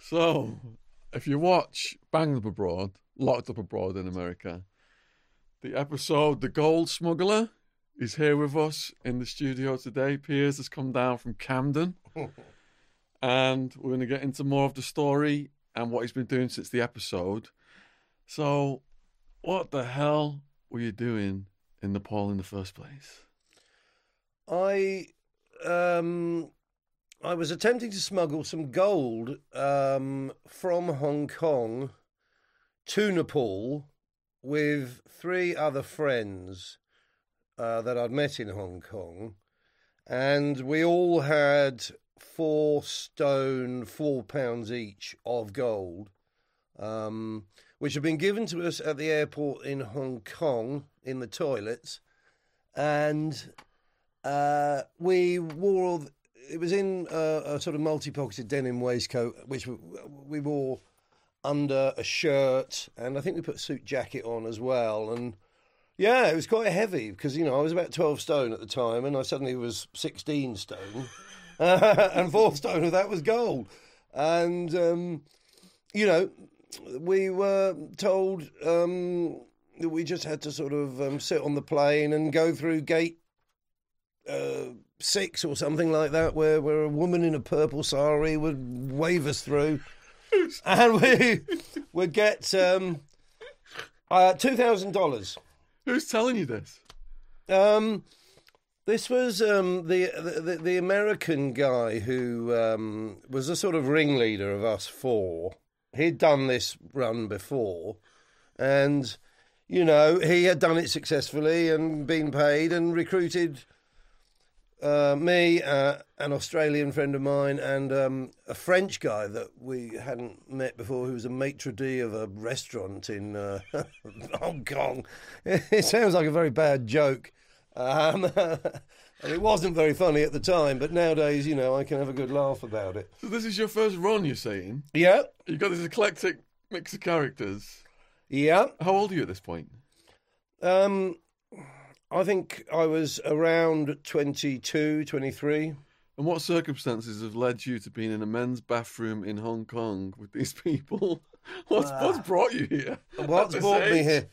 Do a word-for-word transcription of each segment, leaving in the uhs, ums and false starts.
So, if you watch Banged Up Abroad, Locked Up Abroad in America, the episode The Gold Smuggler is here with us in the studio today. Piers has come down from Camden. And we're going to get into more of the story and what he's been doing since the episode. So, what the hell were you doing in Nepal in the first place? I um, I was attempting to smuggle some gold um, from Hong Kong to Nepal with three other friends uh, that I'd met in Hong Kong. And we all had four stone, four pounds each of gold, um, which had been given to us at the airport in Hong Kong in the toilets. And uh, we wore, all, it was in a, a sort of multi-pocketed denim waistcoat, which we, we wore under a shirt, and I think we put a suit jacket on as well. And yeah, it was quite heavy because, you know, I was about twelve stone at the time, and I suddenly was sixteen stone. And four stone of that was gold. And, um, you know, we were told um, that we just had to sort of um, sit on the plane and go through gate uh, six or something like that, where, where a woman in a purple sari would wave us through. And we would get um, uh, two thousand dollars. Who's telling you this? Um... This was um, the, the the American guy who um, was a sort of ringleader of us four. He'd done this run before, and, you know, he had done it successfully and been paid and recruited uh, me, uh, an Australian friend of mine, and um, a French guy that we hadn't met before, who was a maitre d' of a restaurant in uh, Hong Kong. It sounds like a very bad joke. Um, and it wasn't very funny at the time, but nowadays, you know, I can have a good laugh about it. So this is your first run, you're saying? Yeah. You've got this eclectic mix of characters. Yeah. How old are you at this point? Um, I think I was around twenty-two, twenty-three. And what circumstances have led you to being in a men's bathroom in Hong Kong with these people? What's, uh, what's brought you here? What's brought age? me here?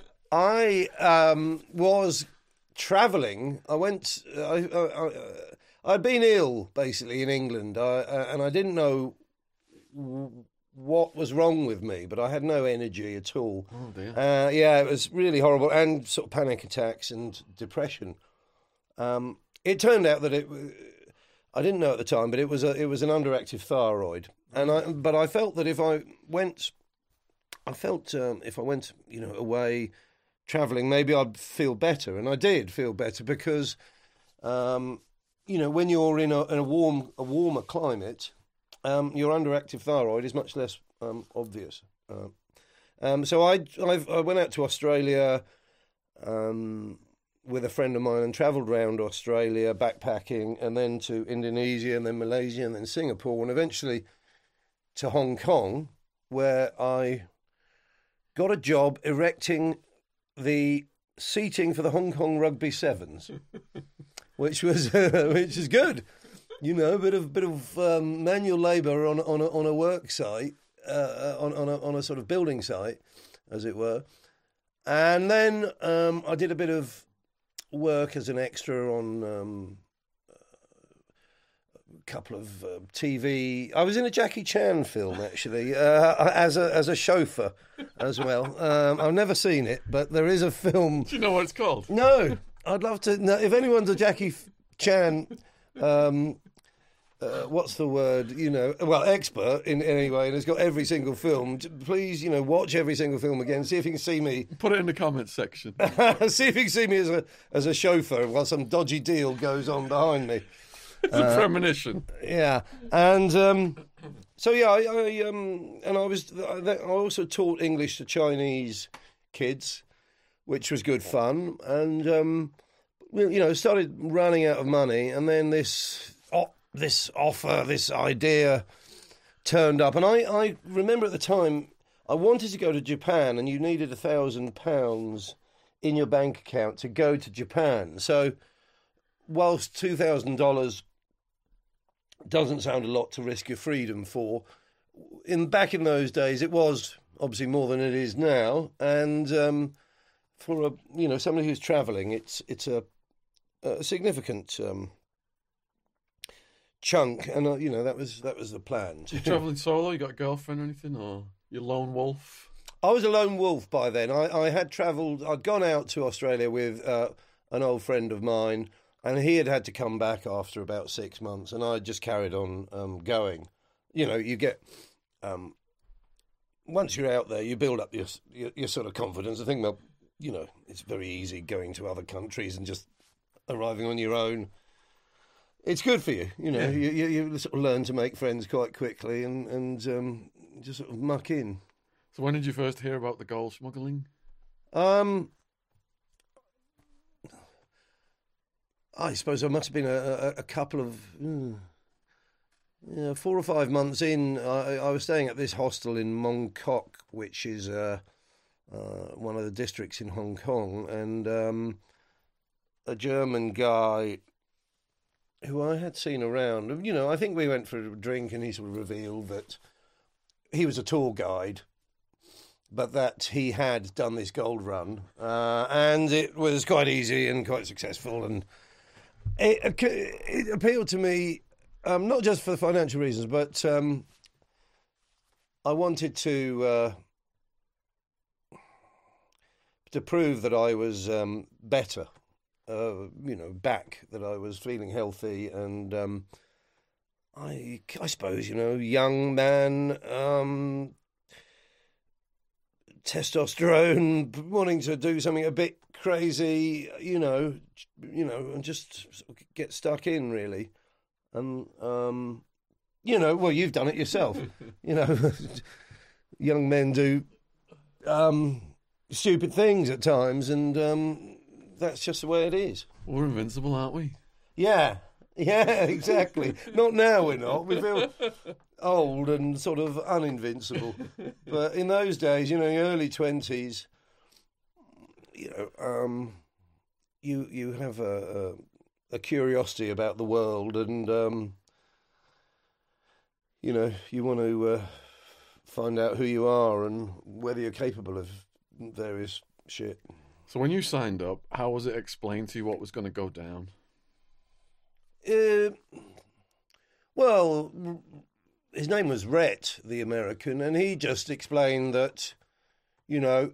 I um, was... travelling. I went. I, I, I, I'd been ill basically in England, I, uh, and I didn't know w- what was wrong with me, but I had no energy at all. Oh dear. Uh, yeah, it was really horrible, and sort of panic attacks and depression. Um, it turned out that it. I didn't know at the time, but it was a, it was an underactive thyroid, and I. But I felt that if I went, I felt um, if I went, you know, away. travelling, maybe I'd feel better, and I did feel better because, um, you know, when you're in a, in a warm, a warmer climate, um, your underactive thyroid is much less um, obvious. Uh, um, so I, I've, I went out to Australia um, with a friend of mine and travelled around Australia backpacking, and then to Indonesia, and then Malaysia, and then Singapore, and eventually to Hong Kong, where I got a job erecting the seating for the Hong Kong Rugby Sevens, which was uh, which is good, you know, a bit of bit of um, manual labour on on a, on a work site, uh, on on a, on a sort of building site, as it were, and then um, I did a bit of work as an extra on um, a couple of uh, T V. I was in a Jackie Chan film actually, uh, as a as a chauffeur as well. Um, I've never seen it, but there is a film. Do you know what it's called? No, I'd love to. No, if anyone's a Jackie Chan, um, uh, what's the word? You know, well, expert in any way, and has got every single film. Please, you know, watch every single film again. See if you can see me. Put it in the comments section. See if you can see me as a as a chauffeur while some dodgy deal goes on behind me. It's a uh, premonition. Yeah, and um, so yeah, I, I um, and I was I also taught English to Chinese kids, which was good fun, and um, you know, started running out of money, and then this oh, this offer, this idea turned up, and I, I remember at the time I wanted to go to Japan, and you needed a thousand pounds in your bank account to go to Japan. So, whilst two thousand dollars doesn't sound a lot to risk your freedom for, in back in those days, it was obviously more than it is now, and um, for a you know somebody who's travelling, it's it's a, a significant um, chunk, and uh, you know that was that was the plan. You travelling solo? You got a girlfriend or anything, or you lone wolf? I was a lone wolf by then. I, I had travelled. I'd gone out to Australia with uh, an old friend of mine, and he had had to come back after about six months, and I just carried on um, going. You know, you get um, once you're out there, you build up your, your your sort of confidence. I think, well, you know, it's very easy going to other countries and just arriving on your own. It's good for you, you know. Yeah. You, you you sort of learn to make friends quite quickly and and um, just sort of muck in. So when did you first hear about the gold smuggling? Um, I suppose I must have been a, a, a couple of mm, yeah, four or five months in. I, I was staying at this hostel in Mong Kok, which is uh, uh, one of the districts in Hong Kong, and um, a German guy who I had seen around. You know, I think we went for a drink, and he sort of revealed that he was a tour guide, but that he had done this gold run, uh, and it was quite easy and quite successful, and it, it appealed to me, um, not just for the financial reasons, but um, I wanted to uh, to prove that I was um, better, uh, you know, back, that I was feeling healthy, and um, I, I suppose, you know, young man. Um, testosterone, wanting to do something a bit crazy, you know, you know, and just sort of get stuck in, really. And, um, you know, well, you've done it yourself. You know, young men do um, stupid things at times, and um, that's just the way it is. We're invincible, aren't we? Yeah, yeah, exactly. Not now, we're not. We feel old and sort of uninvincible. But in those days, you know, in your early twenties, you know, um, you you have a, a, a curiosity about the world, and um, you know, you want to uh, find out who you are and whether you're capable of various shit. So when you signed up, how was it explained to you what was going to go down? Uh, well, his name was Rhett, the American, and he just explained that, you know,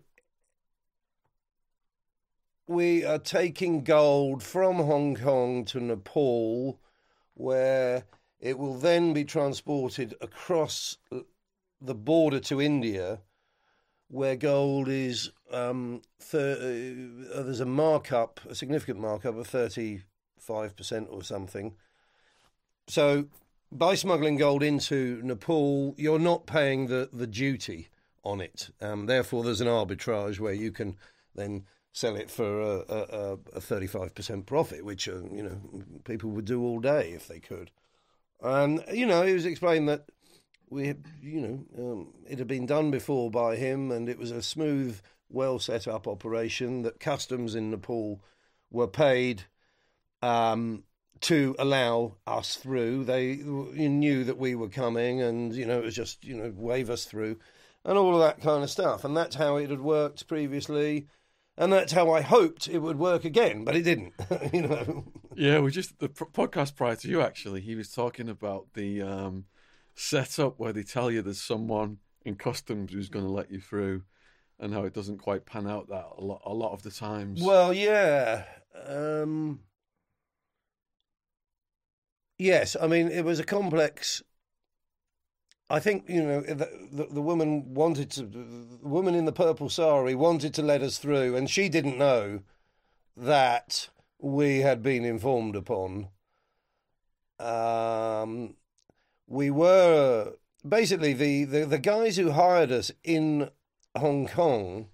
we are taking gold from Hong Kong to Nepal, where it will then be transported across the border to India, where gold is, um, thir- uh, there's a markup, a significant markup of thirty-five percent or something. So by smuggling gold into Nepal, you're not paying the, the duty on it. Um, therefore, there's an arbitrage where you can then sell it for a, a, a thirty-five percent profit, which, uh, you know, people would do all day if they could. And, you know, he was explaining that we, had, you know, um, it had been done before by him, and it was a smooth, well set up operation, that customs in Nepal were paid um, to allow us through. They knew that we were coming, and, you know, it was just, you know, wave us through and all of that kind of stuff. And that's how it had worked previously. And that's how I hoped it would work again, but it didn't, you know. Yeah, we just, the p- podcast prior to you, actually, he was talking about the um, setup where they tell you there's someone in customs who's going to let you through, and how it doesn't quite pan out that a lot, a lot of the times. Well, yeah. Um, yes, I mean, it was a complex... I think, you know, the, the, the woman wanted to, the woman in the purple sari wanted to let us through, and she didn't know that we had been informed upon. Um, we were, basically, the, the, the guys who hired us in Hong Kong,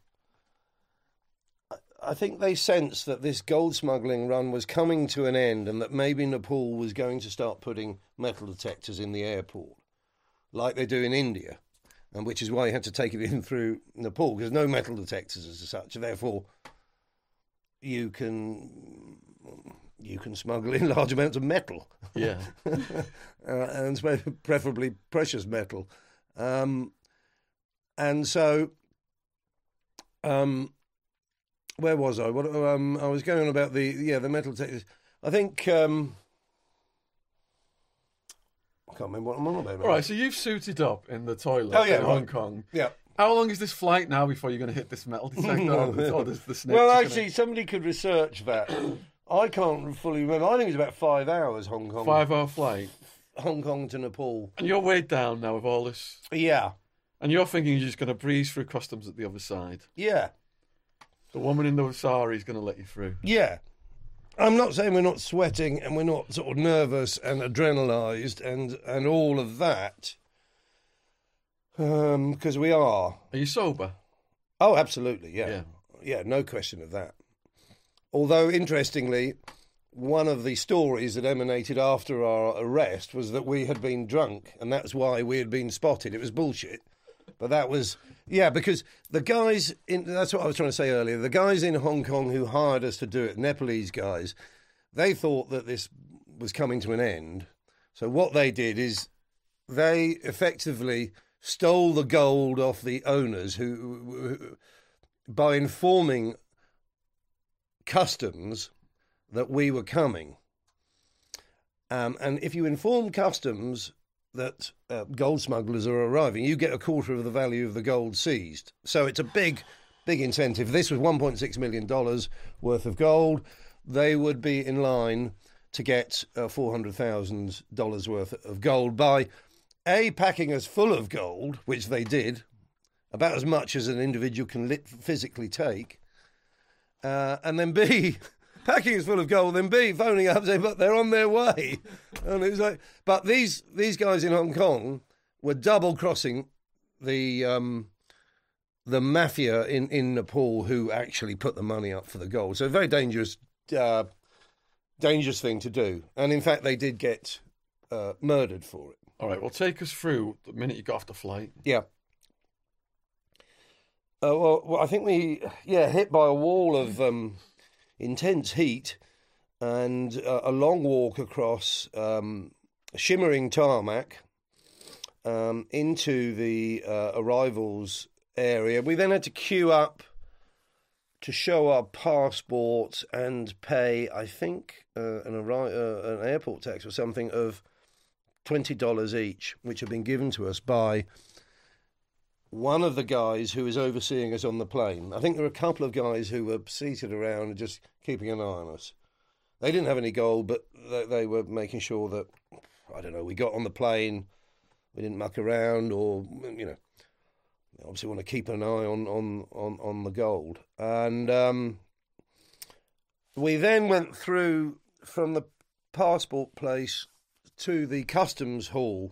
I think they sensed that this gold smuggling run was coming to an end, and that maybe Nepal was going to start putting metal detectors in the airport, like they do in India, and which is why you had to take it in through Nepal, because no metal detectors as such. Therefore, you can you can smuggle in large amounts of metal, yeah, uh, and preferably precious metal. Um, and so, um, where was I? What um, I was going on about the yeah the metal detectors. I think um, I can't remember what I'm on about. All right, so you've suited up in the toilet Oh, yeah, in right. Hong Kong. Yeah. How long is this flight now before you're going to hit this metal detector? or the, or the, the snakes Well, are actually, somebody could research that. I can't fully remember. I think it's about five hours, Hong Kong. gonna... Five-hour flight. Hong Kong to Nepal. And you're weighed down now with all this. Yeah. And you're thinking you're just going to breeze through customs at the other side. Yeah. The woman in the sari is going to let you through. Yeah. I'm not saying we're not sweating and we're not sort of nervous and adrenalised and, and all of that. Um, because we are. Are you sober? Oh, absolutely, yeah. Yeah. Yeah, no question of that. Although, interestingly, one of the stories that emanated after our arrest was that we had been drunk, and that's why we had been spotted. It was bullshit. But that was, yeah, because the guys, in, that's what I was trying to say earlier, the guys in Hong Kong who hired us to do it, Nepalese guys, they thought that this was coming to an end. So what they did is they effectively stole the gold off the owners who, who by informing customs that we were coming. Um, and if you inform customs that uh, gold smugglers are arriving, you get a quarter of the value of the gold seized. So it's a big, big incentive. This was one point six million dollars worth of gold. They would be in line to get uh, four hundred thousand dollars worth of gold by A, packing us full of gold, which they did, about as much as an individual can lit- physically take, uh, and then B, packing us full of gold, then B, phoning up saying, but they're on their way. And it was like, but these these guys in Hong Kong were double crossing the um, the mafia in, in Nepal who actually put the money up for the gold. So a very dangerous uh, dangerous thing to do. And in fact, they did get uh, murdered for it. All right, well, take us through the minute you got off the flight. Yeah. Uh, well, well, I think we, yeah, hit by a wall of um, intense heat and uh, a long walk across um, shimmering tarmac um, into the uh, arrivals area. We then had to queue up to show our passports and pay, I think, uh, an, arri- uh, an airport tax or something of twenty dollars each, which had been given to us by one of the guys who was overseeing us on the plane. I think there were a couple of guys who were seated around just keeping an eye on us. They didn't have any gold, but they, they were making sure that, I don't know, we got on the plane, we didn't muck around, or, you know, obviously want to keep an eye on, on, on, on the gold. And um, we then went through from the passport place to the customs hall,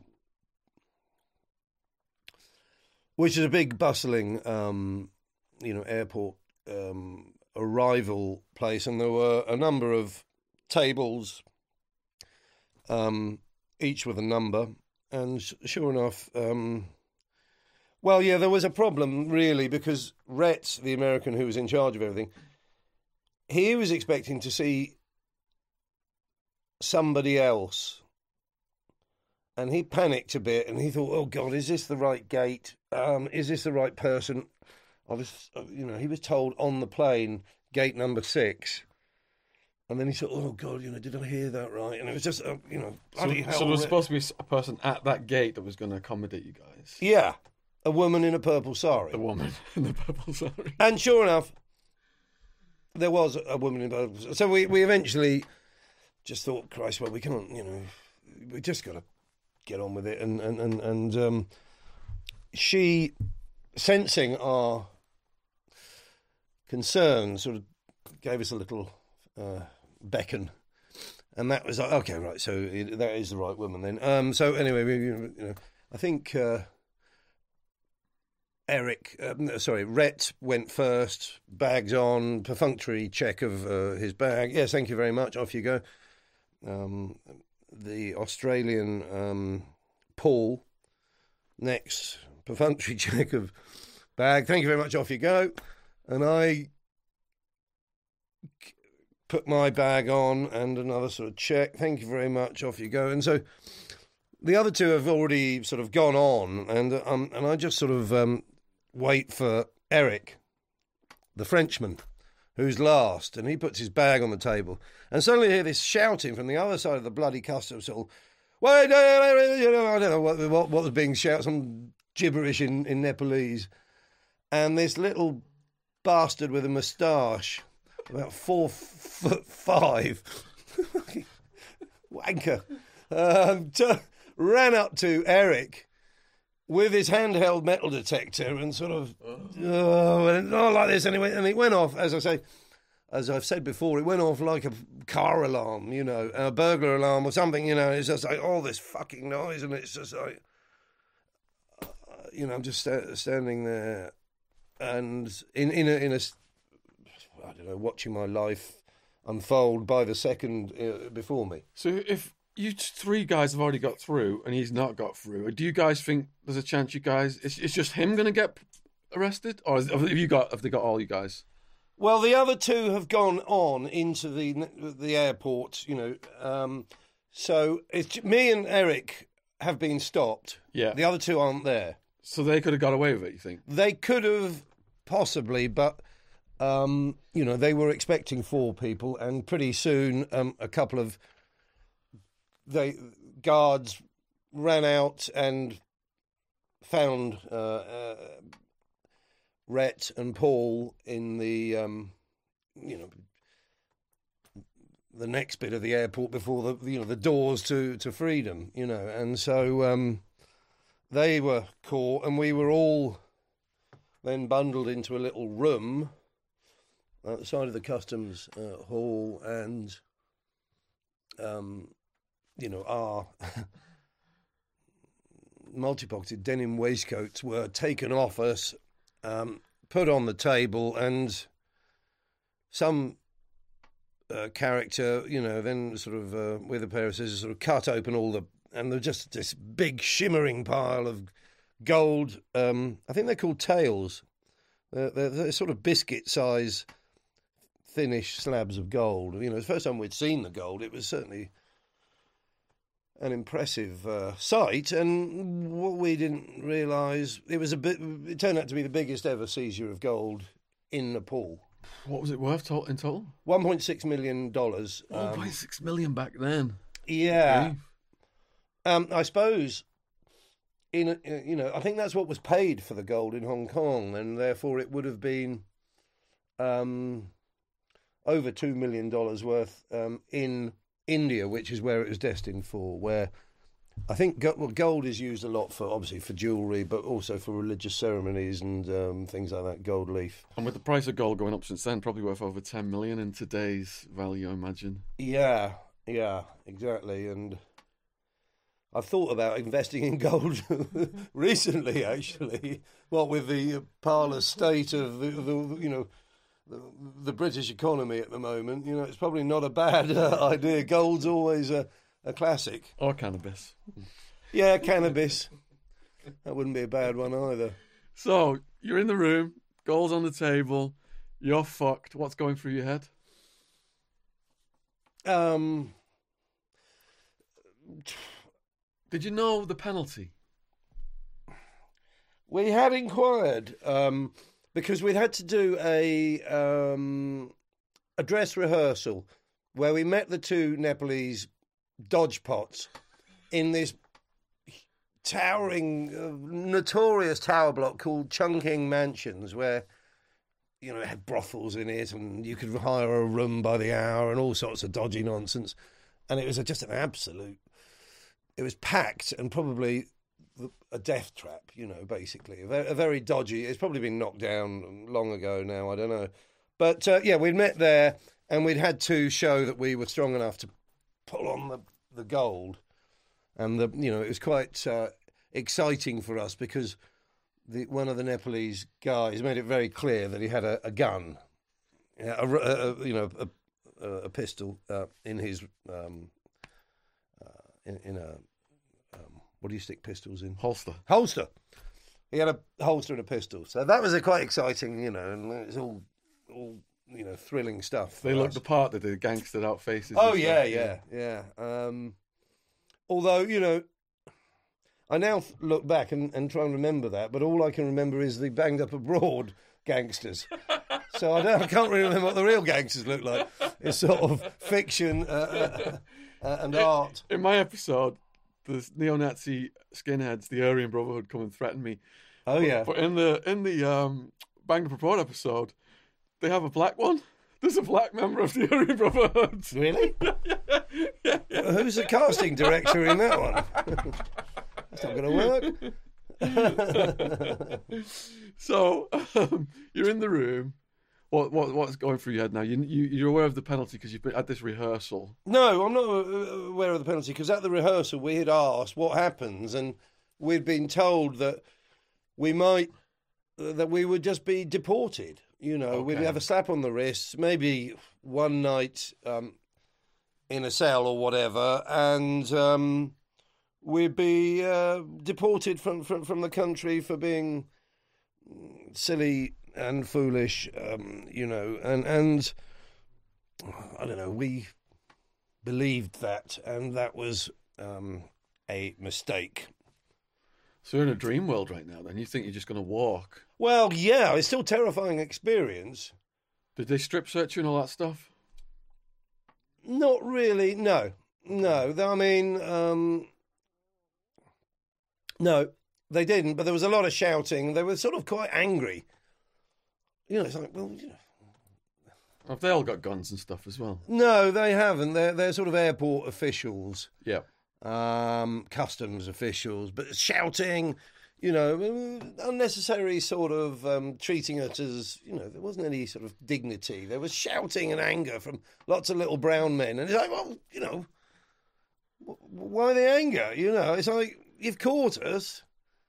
which is a big bustling, um, you know, airport um, arrival place, and there were a number of tables, um, each with a number, and sh- sure enough, um, well, yeah, there was a problem really because Rhett, the American who was in charge of everything, he was expecting to see somebody else. And he panicked a bit, and he thought, "Oh God, is this the right gate? Um, is this the right person?" I was, you know, he was told on the plane, gate number six, and then he thought, "Oh God, you know, did I hear that right?" And it was just, uh, you know, So, bloody hell. so there was supposed to be a person at that gate that was going to accommodate you guys. Yeah, a woman in a purple sari. The woman in the purple sari. And sure enough, there was a woman in a purple sari. So we, we eventually just thought, Christ, well, we can't, you know, we just got to get on with it, and and and, and um, she, sensing our concerns, sort of gave us a little uh, beckon, and that was like, okay, right, so it, that is the right woman then. Um, so anyway, we, you know, I think uh, Eric, uh, sorry, Rhett went first, bags on, perfunctory check of uh, his bag. Yes, thank you very much. Off you go. Um, the Australian um, Paul, next, perfunctory check of bag. Thank you very much, off you go. And I put my bag on and another sort of check. Thank you very much, off you go. And so The other two have already sort of gone on, and um, and I just sort of um, wait for Eric, the Frenchman, who's last, and he puts his bag on the table, and suddenly I hear this shouting from the other side of the bloody customs hall. Wait, I don't know what, what, what was being shouted, some gibberish in, in Nepalese, and this little bastard with a moustache, about four foot five, wanker, um, to, ran up to Eric with his handheld metal detector and sort of, oh, and oh, like this, and it, went, and it went off, as I say, as I've said before, it went off like a car alarm, you know, a burglar alarm or something, you know. It's just like, all this fucking noise, and it's just like, uh, you know, I'm just sta- standing there, and in in a, in a, I don't know, watching my life unfold by the second uh, before me. So if you three guys have already got through and he's not got through, do you guys think there's a chance you guys, it's, it's just him going to get arrested? Or is, have you got, have they got all you guys? Well, the other two have gone on into the the airport, you know. Um, so it's, me and Eric have been stopped. Yeah. The other two aren't there. So they could have got away with it, you think? They could have, possibly, but, um, you know, they were expecting four people, and pretty soon um, a couple of they guards ran out and found uh, uh, Rhett and Paul in the, um, you know, the next bit of the airport before the, you know, the doors to, to freedom, you know, and so um, they were caught, and we were all then bundled into a little room outside of the customs uh, hall, and um, you know, our multi-pocketed denim waistcoats were taken off us, um, put on the table, and some uh, character, you know, then sort of uh, with a pair of scissors sort of cut open all the, and there's just this big shimmering pile of gold. Um, I think they're called tails. They're, they're, they're sort of biscuit size, thinnish slabs of gold. You know, it's the first time we'd seen the gold. It was certainly an impressive uh, sight, and what we didn't realise, it was a bit. It turned out to be the biggest ever seizure of gold in Nepal. What was it worth to- in total? One point six million dollars. One point six million back then. Yeah, um, I suppose. In a, you know, I think that's what was paid for the gold in Hong Kong, and therefore it would have been um, over two million dollars worth um, in India, which is where it was destined for, where I think go- well, gold is used a lot for, obviously, for jewellery, but also for religious ceremonies and um, things like that, gold leaf. And with the price of gold going up since then, probably worth over ten million in today's value, I imagine. Yeah, yeah, exactly. And I've thought about investing in gold recently, actually. What with the parlous state of the, the you know, the, the British economy at the moment, you know, it's probably not a bad uh, idea. Gold's always a, a classic. Or cannabis. Yeah, cannabis. That wouldn't be a bad one either. So, you're in the room, gold's on the table, you're fucked. What's going through your head? Um... Did you know the penalty? We had inquired um, because we'd had to do a um, a dress rehearsal where we met the two Nepalese dodgepots in this towering, uh, notorious tower block called Chungking Mansions, where, you know, it had brothels in it and you could hire a room by the hour and all sorts of dodgy nonsense. And it was a, just an absolute... It was packed and probably a death trap, you know, basically. A very, a very dodgy... It's probably been knocked down long ago now, I don't know. But, uh, yeah, we'd met there and we'd had to show that we were strong enough to pull on the, the gold. And, the you know, it was quite uh, exciting for us because the, one of the Nepalese guys made it very clear that he had a, a gun, a, a, a, you know, a, a pistol uh, in his... Um, In, in a, um, what do you stick pistols in? Holster. Holster. He had a holster and a pistol. So that was a quite exciting, you know, and it's all, all you know, thrilling stuff. They looked the part, did they? The gangstered out faces. Oh, yeah, yeah, yeah. Um, although, you know, I now th- look back and, and try and remember that, but all I can remember is the banged up abroad gangsters. So I, don't, I can't really remember what the real gangsters look like. It's sort of fiction uh, uh, uh, and in, art. In my episode, the neo-Nazi skinheads, the Aryan Brotherhood, come and threaten me. Oh yeah. But in the in the um, Banged Up Abroad episode, they have a black one. There's a black member of the Aryan Brotherhood. Really? yeah, yeah, yeah. Well, who's the casting director in that one? That's not going to work. So um, you're in the room. What what what's going through your head now? You, you you're aware of the penalty because you've been at this rehearsal. No, I'm not aware of the penalty because at the rehearsal we had asked what happens, and we'd been told that we might that we would just be deported. You know, okay. We'd have a slap on the wrist, maybe one night um, in a cell or whatever, and um, we'd be uh, deported from, from from the country for being silly and foolish, um, you know, and, and I don't know, we believed that, and that was um, a mistake. So you're in a dream world right now, then? You think you're just going to walk? Well, yeah, it's still a terrifying experience. Did they strip search you and all that stuff? Not really, no. No, I mean, um, no, they didn't, but there was a lot of shouting. They were sort of quite angry. You know, it's like, well, you know. Have they all got guns and stuff as well? No, they haven't. They're, they're sort of airport officials. Yeah. Um, customs officials, but shouting, you know, unnecessary sort of um, treating it as, you know, there wasn't any sort of dignity. There was shouting and anger from lots of little brown men. And it's like, well, you know, why the anger? You know, it's like, you've caught us.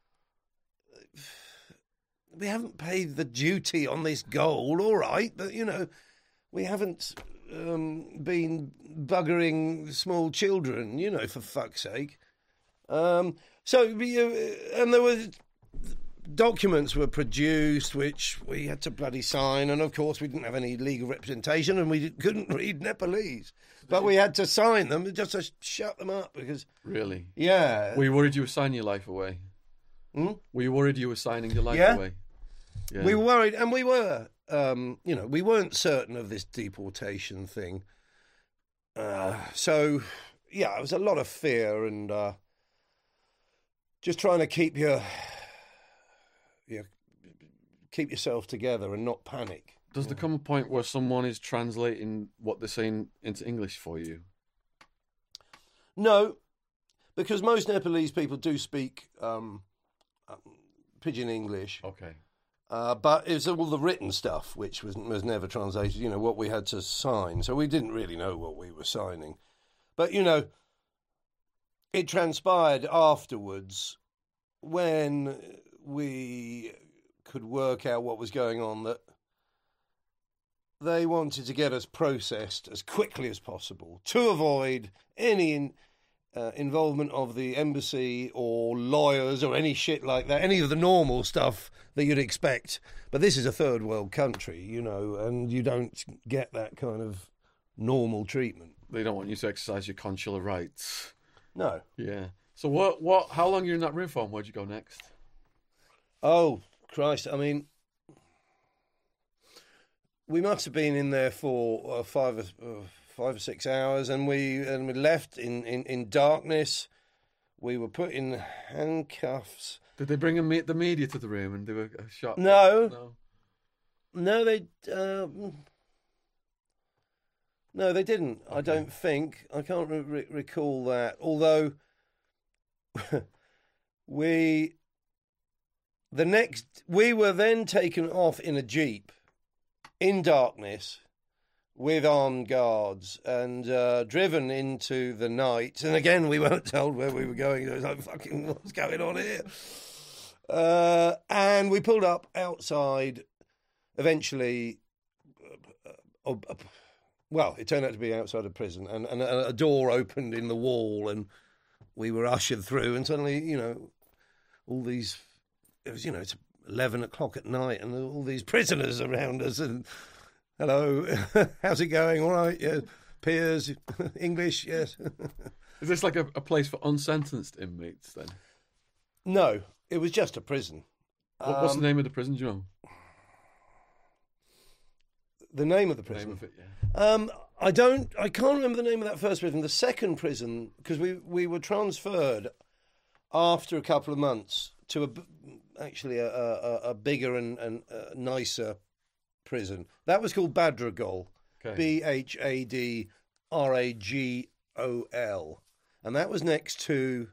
We haven't paid the duty on this gold, all right, but, you know, we haven't um, been buggering small children, you know, for fuck's sake. Um, so, and there were documents were produced which we had to bloody sign, and of course we didn't have any legal representation, and we couldn't read Nepalese, but we had to sign them just to shut them up because. Really? Yeah. Were you worried you were signing your life away? Hmm? Were you worried you were signing your life yeah. away? Yeah. We were worried, and we were. Um, you know, we weren't certain of this deportation thing. Uh, so, yeah, it was a lot of fear and uh, just trying to keep your, your, keep yourself together and not panic. Does there come a point where someone is translating what they're saying into English for you? No, because most Nepalese people do speak um, um, pidgin English. Okay. Uh, but it was all the written stuff, which was was never translated, you know, what we had to sign. So we didn't really know what we were signing. But, you know, it transpired afterwards when we could work out what was going on that they wanted to get us processed as quickly as possible to avoid any in, uh, involvement of the embassy or lawyers or any shit like that, any of the normal stuff that you'd expect. But this is a third world country, you know, and you don't get that kind of normal treatment. They don't want you to exercise your consular rights. No. Yeah. So what? What? How long are you in that room for? And where'd you go next? Oh, Christ. I mean, we must have been in there for uh, five, or, uh, five or six hours, and we and we left in, in, in darkness. We were put in handcuffs. Did they bring a me- the media to the room and do a, a shot? No. No. No, they... Um, no, they didn't. Okay. I don't think. I can't re- recall that. Although, we... The next... We were then taken off in a jeep, in darkness, with armed guards, and uh, driven into the night. And again, we weren't told where we were going. It was like, fucking, what's going on here? Uh, and we pulled up outside, eventually, uh, uh, uh, well, it turned out to be outside a prison, and, and a, a door opened in the wall, and we were ushered through, and suddenly, you know, all these, it was, you know, it's eleven o'clock at night, and all these prisoners around us, and hello, how's it going? All right, yeah, peers, English, yes. Is this like a, a place for unsentenced inmates then? No, it was just a prison. What, what's the Um, name of the prison, do you know? The name of the The name prison. of it, yeah. Um, I don't. I can't remember the name of that first prison. The second prison, because we we were transferred after a couple of months to a b- actually a a, a bigger and, and uh, nicer prison. That was called Badragol. Okay. B H A D R A G O L, and that was next to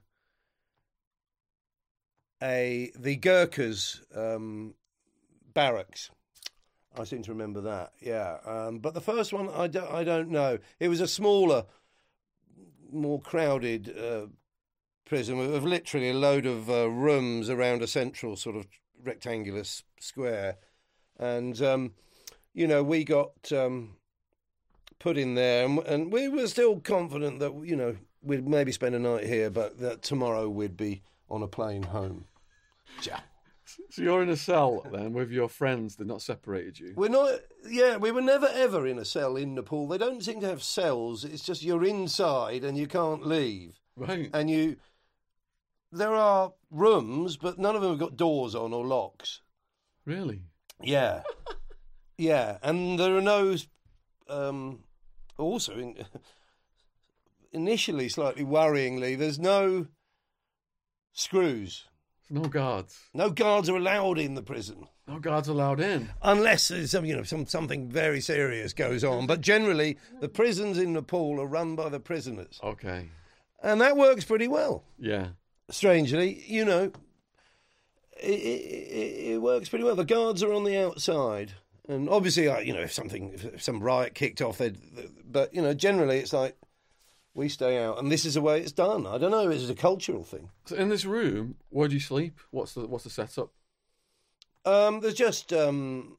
a the Gurkhas um, barracks. I seem to remember that, yeah. Um, but the first one, I don't, I don't know. It was a smaller, more crowded uh, prison with literally a load of uh, rooms around a central sort of rectangular s- square. And, um, you know, we got um, put in there and, and we were still confident that, you know, we'd maybe spend a night here, but that tomorrow we'd be on a plane home. Yeah. So you're in a cell then with your friends. They're not separated you. We're not, yeah, we were never ever in a cell in Nepal. They don't seem to have cells. It's just you're inside and you can't leave. Right. And you, there are rooms, but none of them have got doors on or locks. Really? Yeah. Yeah. And there are no, um, also, in, initially, slightly worryingly, there's no screws. No guards. No guards are allowed in the prison. No guards allowed in. Unless there's some, you know, some something very serious goes on. But generally, the prisons in Nepal are run by the prisoners, Okay. and that works pretty well. Yeah. Strangely, you know, it, it, it works pretty well. The guards are on the outside, and obviously, uh, you know, if something, if some riot kicked off, they'd, but you know, generally, it's like we stay out, and this is the way it's done. I don't know. It's a cultural thing. So in this room, where do you sleep? What's the what's the setup? Um, there's just, um,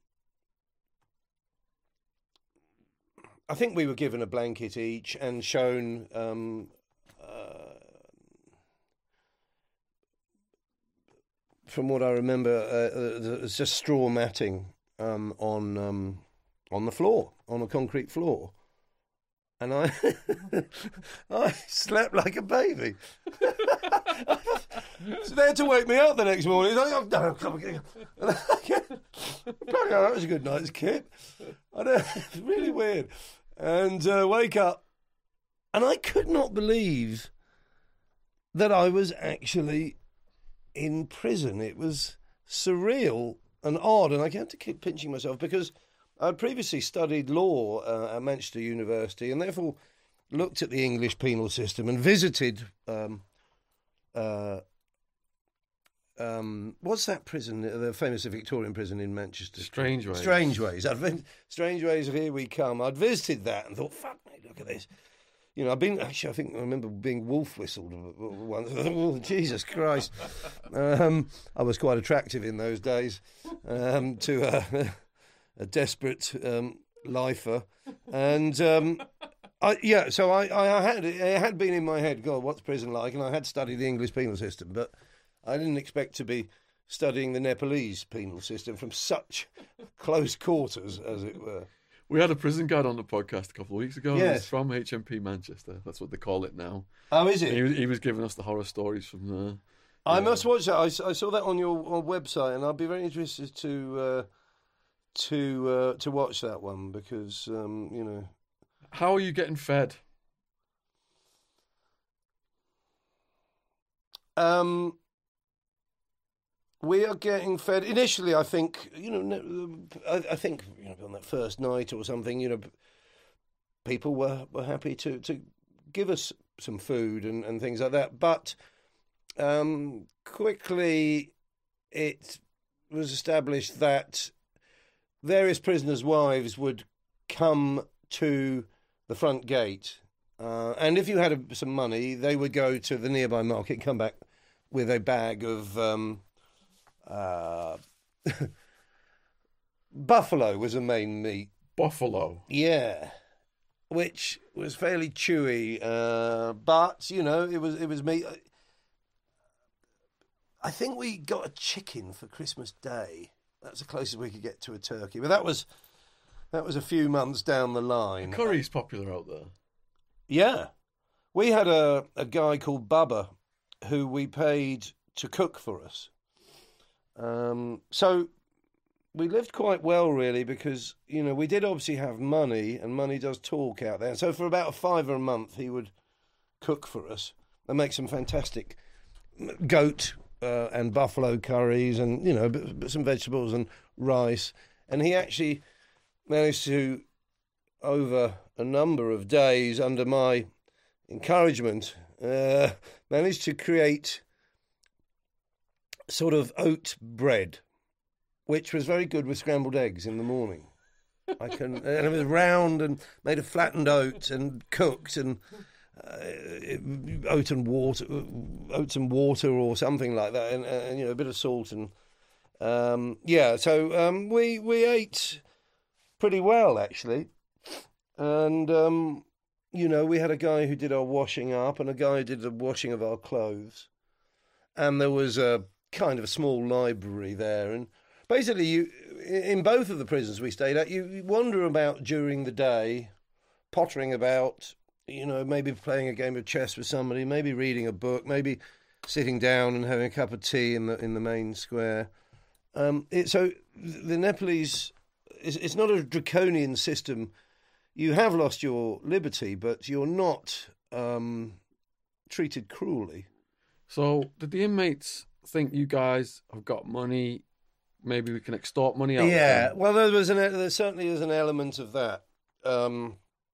I think we were given a blanket each and shown, um, uh, from what I remember, uh, it's just straw matting um, on um, on the floor, on a concrete floor. And I, I slept like a baby. It's there to wake me up the next morning. It's like, oh, no, come again. That was a good night's kip. I don't, it's really weird. And uh, wake up, and I could not believe that I was actually in prison. It was surreal and odd, and I had to keep pinching myself because I'd previously studied law uh, at Manchester University and therefore looked at the English penal system and visited um, uh, um, what's that prison, the famous Victorian prison in Manchester? Strangeways. Strangeways. I'd been, Strangeways of Here We Come. I'd visited that and thought, fuck me, look at this. You know, I've been, actually, I think I remember being wolf whistled once. Oh, Jesus Christ. Um, I was quite attractive in those days um, to a, a desperate um, lifer. And, um, I, yeah, so I, I had, it had been in my head, God, what's prison like? And I had studied the English penal system, but I didn't expect to be studying the Nepalese penal system from such close quarters, as it were. We had a prison guard on the podcast a couple of weeks ago. Yes. He's from H M P Manchester. That's what they call it now. Oh, is it? He was, he was giving us the horror stories from there. I Yeah. must watch that. I, s- I saw that on your on website, and I'd be very interested to uh, to uh, to watch that one because um, you know. How are you getting fed? Um, we are getting fed. Initially, I think you know. ne- I, I think you know on that first night or something, you know, people were, were happy to, to give us some food and, and things like that. But um, quickly, it was established that various prisoners' wives would come to the front gate, uh, and if you had a, some money, they would go to the nearby market and come back with a bag of um, uh, buffalo was the main meat. Buffalo. Yeah, which was fairly chewy, uh, but you know it was it was meat. I think we got a chicken for Christmas Day. That's the closest we could get to a turkey, but that was that was a few months down the line. Curry's popular out there. Yeah, we had a a guy called Bubba, who we paid to cook for us. Um, so we lived quite well, really, because, you know, we did obviously have money, and money does talk out there. So for about a fiver a month, he would cook for us and make some fantastic goat uh, and buffalo curries and, you know, but, but some vegetables and rice. And he actually managed to, over a number of days, under my encouragement, uh, managed to create sort of oat bread, which was very good with scrambled eggs in the morning. I can, and it was round and made of flattened oat and cooked and uh, oat and water, oats and water or something like that, and, and you know, a bit of salt and um, yeah. So um, we we ate pretty well, actually. And, um, you know, we had a guy who did our washing up and a guy who did the washing of our clothes. And there was a kind of a small library there. And basically, you in both of the prisons we stayed at, you, you wander about during the day, pottering about, you know, maybe playing a game of chess with somebody, maybe reading a book, maybe sitting down and having a cup of tea in the in the main square. Um, it, so the Nepalese, it's, it's not a draconian system. You have lost your liberty, but you're not um, treated cruelly. So, did the inmates think you guys have got money? Maybe we can extort money out Yeah, of them? well, there was an there certainly is an element of that. Um,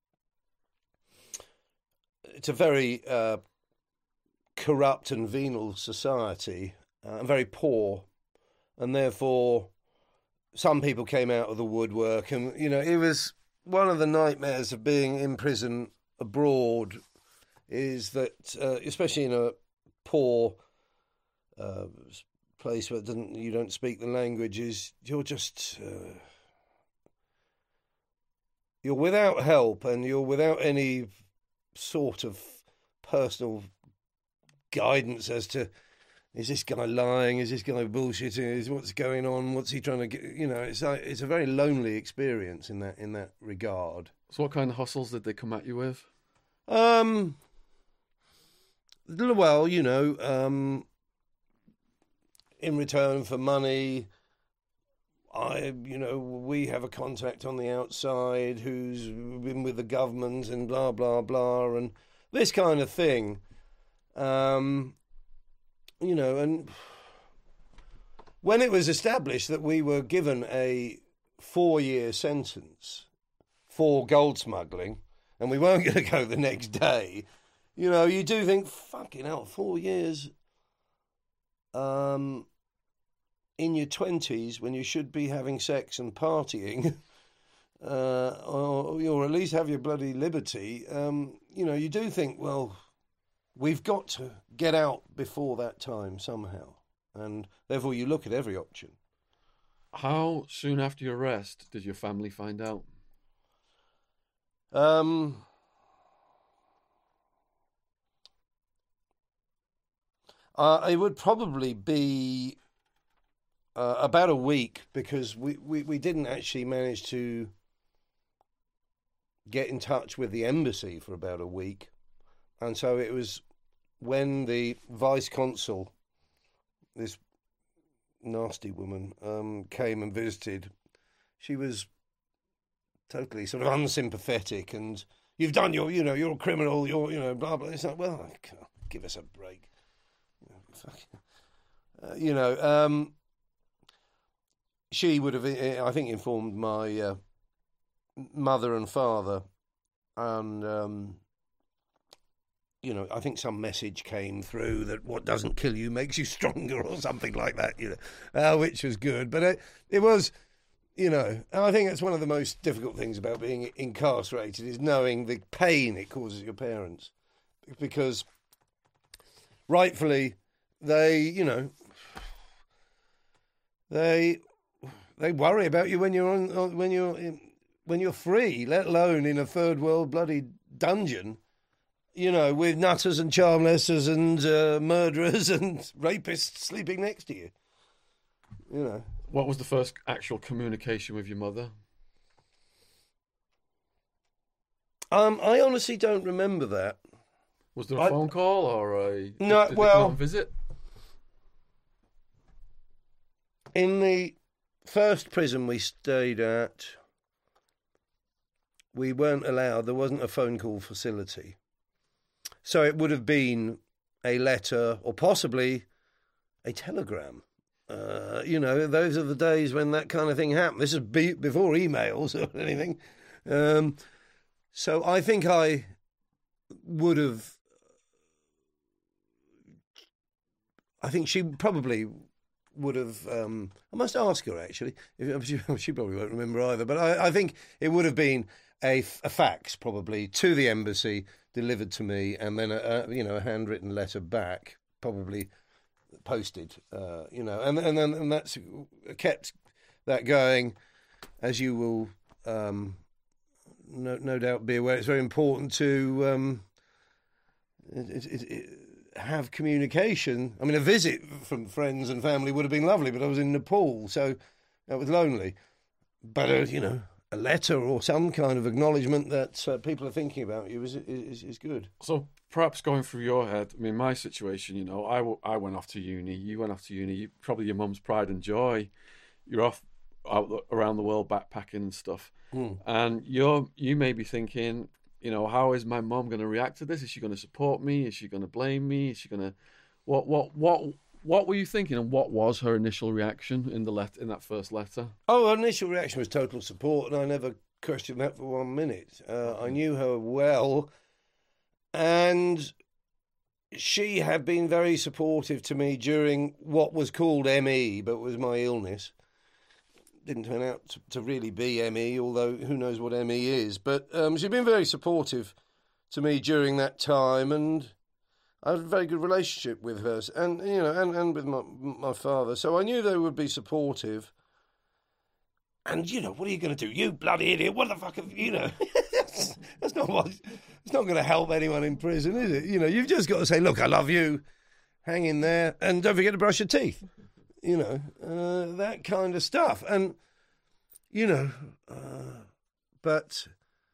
it's a very uh, corrupt and venal society, uh, and very poor, and therefore some people came out of the woodwork, and you know it was. One of the nightmares of being in prison abroad is that, uh, especially in a poor uh, place where it doesn't, you don't speak the language, is you're just uh, you're without help and you're without any sort of personal guidance as to, is this guy lying? Is this guy bullshitting? Is what's going on? What's he trying to get? You know, it's a, it's a very lonely experience in that in that regard. So, what kind of hustles did they come at you with? Um, well, you know, um, in return for money, I, you know, we have a contact on the outside who's been with the government and blah blah blah and this kind of thing. Um. You know, and when it was established that we were given a four-year sentence for gold smuggling, and we weren't going to go the next day, you know, you do think, fucking hell, four years um, in your twenties when you should be having sex and partying, uh, or, or at least have your bloody liberty, um, you know, you do think, well, we've got to get out before that time somehow. And therefore you look at every option. How soon after your arrest did your family find out? Um, uh, it would probably be uh, about a week because we, we, we didn't actually manage to get in touch with the embassy for about a week. And so it was when the vice consul, this nasty woman, um, came and visited. She was totally sort of unsympathetic, and you've done your, you know, you're a criminal, you're, you know, blah blah. It's like, well, give us a break, you know. Fucking, uh, you know um, she would have, I think, informed my uh, mother and father, and. Um, You know, I think some message came through that what doesn't kill you makes you stronger or something like that, you know, uh, which was good. But it, it was, you know, and I think that's one of the most difficult things about being incarcerated is knowing the pain it causes your parents. Because rightfully, they, you know, they they worry about you when you're on, when you're in, when you're free, let alone in a third world bloody dungeon. You know, with nutters and charmlessers and uh, murderers and rapists sleeping next to you. You know. What was the first actual communication with your mother? Um, I honestly don't remember that. Was there a I, phone call or a no? did, did well, they come out and visit? In the first prison we stayed at, we weren't allowed, there wasn't a phone call facility. So it would have been a letter or possibly a telegram. Uh, you know, those are the days when that kind of thing happened. This is be- before emails or anything. Um, so I think I would have... I think she probably would have... Um, I must ask her, actually. If, she, she probably won't remember either. But I, I think it would have been a, a fax, probably, to the embassy, delivered to me, and then, a, a you know, a handwritten letter back, probably posted, uh, you know. And, and, and that's kept that going, as you will um, no, no doubt be aware. It's very important to... Um, it, it, it, have communication. I mean, a visit from friends and family would have been lovely, but I was in Nepal, so that was lonely. But, uh, you know, a letter or some kind of acknowledgement that uh, people are thinking about you is, is is good. So perhaps going through your head, I mean, my situation, you know, I, w- I went off to uni, you went off to uni, you, probably your mum's pride and joy. You're off out around the world backpacking and stuff. Mm. And you're you may be thinking... You know, how is my mom going to react to this? Is she going to support me? Is she going to blame me? Is she going to, what, what, what, what were you thinking? And what was her initial reaction in the let in that first letter? Oh, her initial reaction was total support, and I never questioned that for one minute. Uh, I knew her well, and she had been very supportive to me during what was called M E, but was my illness. Didn't turn out to, to really be M E, although who knows what M E is. But um, she's been very supportive to me during that time, and I had a very good relationship with her, and you know, and, and with my my father. So I knew they would be supportive. And you know, what are you going to do? You bloody idiot! What the fuck have you know? that's, that's not what. It's not going to help anyone in prison, is it? You know, you've just got to say, "Look, I love you. Hang in there, and don't forget to brush your teeth." You know, uh, that kind of stuff. And, you know, uh, but,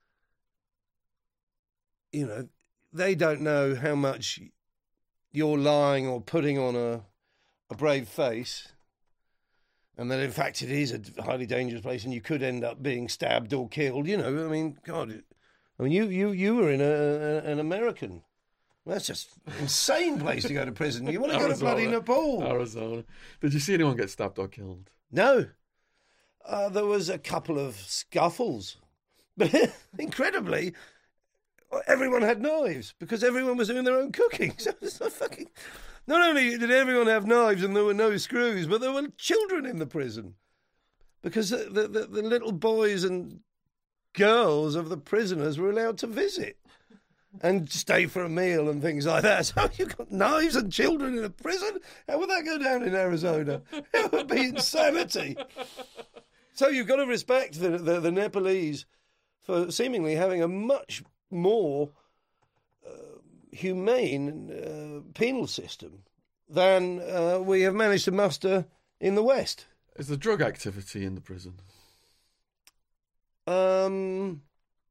you know, they don't know how much you're lying or putting on a, a brave face, and that, in fact, it is a highly dangerous place and you could end up being stabbed or killed. You know, I mean, God, I mean, you, you, you were in a, a, an American... That's just an insane place to go to prison. You want to Arizona, go to bloody Nepal. Arizona. Did you see anyone get stabbed or killed? No. Uh, there was a couple of scuffles. But incredibly, everyone had knives because everyone was doing their own cooking. So it's not fucking... Not only did everyone have knives and there were no screws, but there were children in the prison. Because the, the, the, the little boys and girls of the prisoners were allowed to visit. And stay for a meal and things like that. So you've got knives and children in a prison? How would that go down in Arizona? It would be insanity. So you've got to respect the, the, the Nepalese for seemingly having a much more uh, humane uh, penal system than uh, we have managed to muster in the West. Is there drug activity in the prison? Um...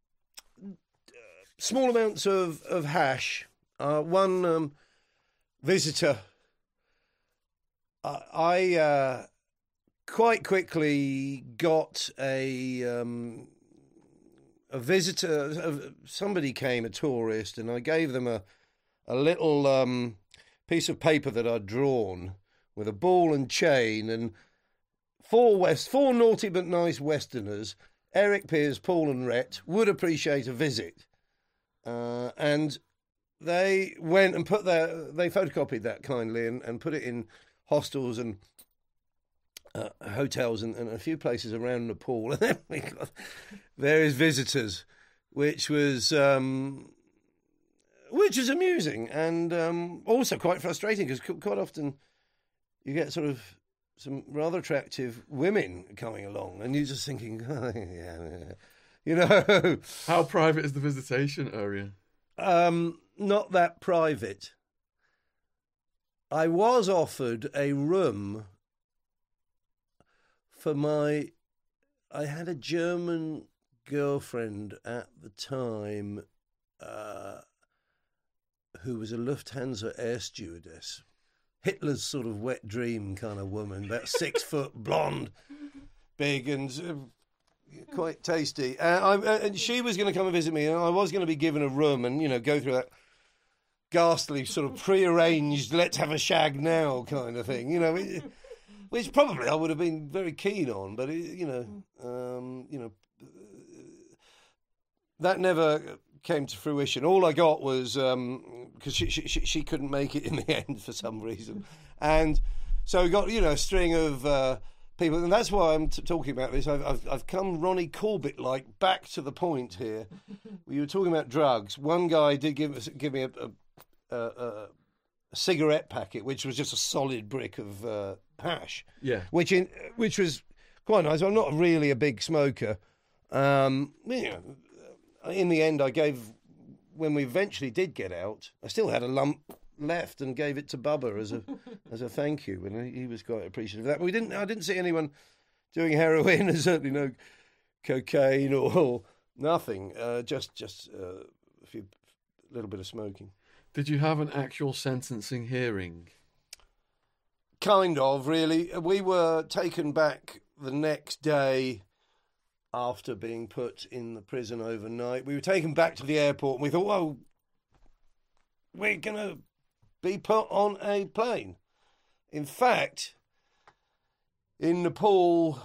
Small amounts of, of hash. Uh, one um, visitor, uh, I uh, quite quickly got a um, a visitor. Uh, somebody came, a tourist, and I gave them a a little um, piece of paper that I'd drawn with a ball and chain, and four West, four naughty but nice Westerners, Eric Piers, Paul, and Rhett, would appreciate a visit. Uh, and they went and put their, they photocopied that kindly and, and put it in hostels and uh, hotels and, and a few places around Nepal. And then we got various visitors, which was, um, which is amusing and um, also quite frustrating because quite often you get sort of some rather attractive women coming along and you're just thinking, oh, yeah, yeah. You know, how private is the visitation area? Um, not that private. I was offered a room for my... I had a German girlfriend at the time uh, who was a Lufthansa air stewardess. Hitler's sort of wet dream kind of woman, about six foot, blonde, big, and uh, quite tasty. And, I, and she was going to come and visit me, and I was going to be given a room and, you know, go through that ghastly sort of pre-arranged, let's have a shag now kind of thing, you know, it, which probably I would have been very keen on, but, it, you know, um, you know, that never came to fruition. All I got was because um, she, she she couldn't make it in the end for some reason, and so we got, you know, a string of uh, people, and that's why I'm t- talking about this. I've, I've I've come Ronnie Corbett like back to the point here. We were talking about drugs. One guy did give us give me a, a, a, a cigarette packet, which was just a solid brick of uh, hash. Yeah, which in which was quite nice. I'm not really a big smoker. Um, you know, in the end, I gave, when we eventually did get out, I still had a lump left and gave it to Bubba as a as a thank you, and he was quite appreciative of that. But we didn't. I didn't see anyone doing heroin, and certainly no cocaine or, or nothing. Uh, just just uh, a few, little bit of smoking. Did you have an actual sentencing hearing? Kind of, really. We were taken back the next day. After being put in the prison overnight, we were taken back to the airport and we thought, well, we're going to be put on a plane. In fact, in Nepal,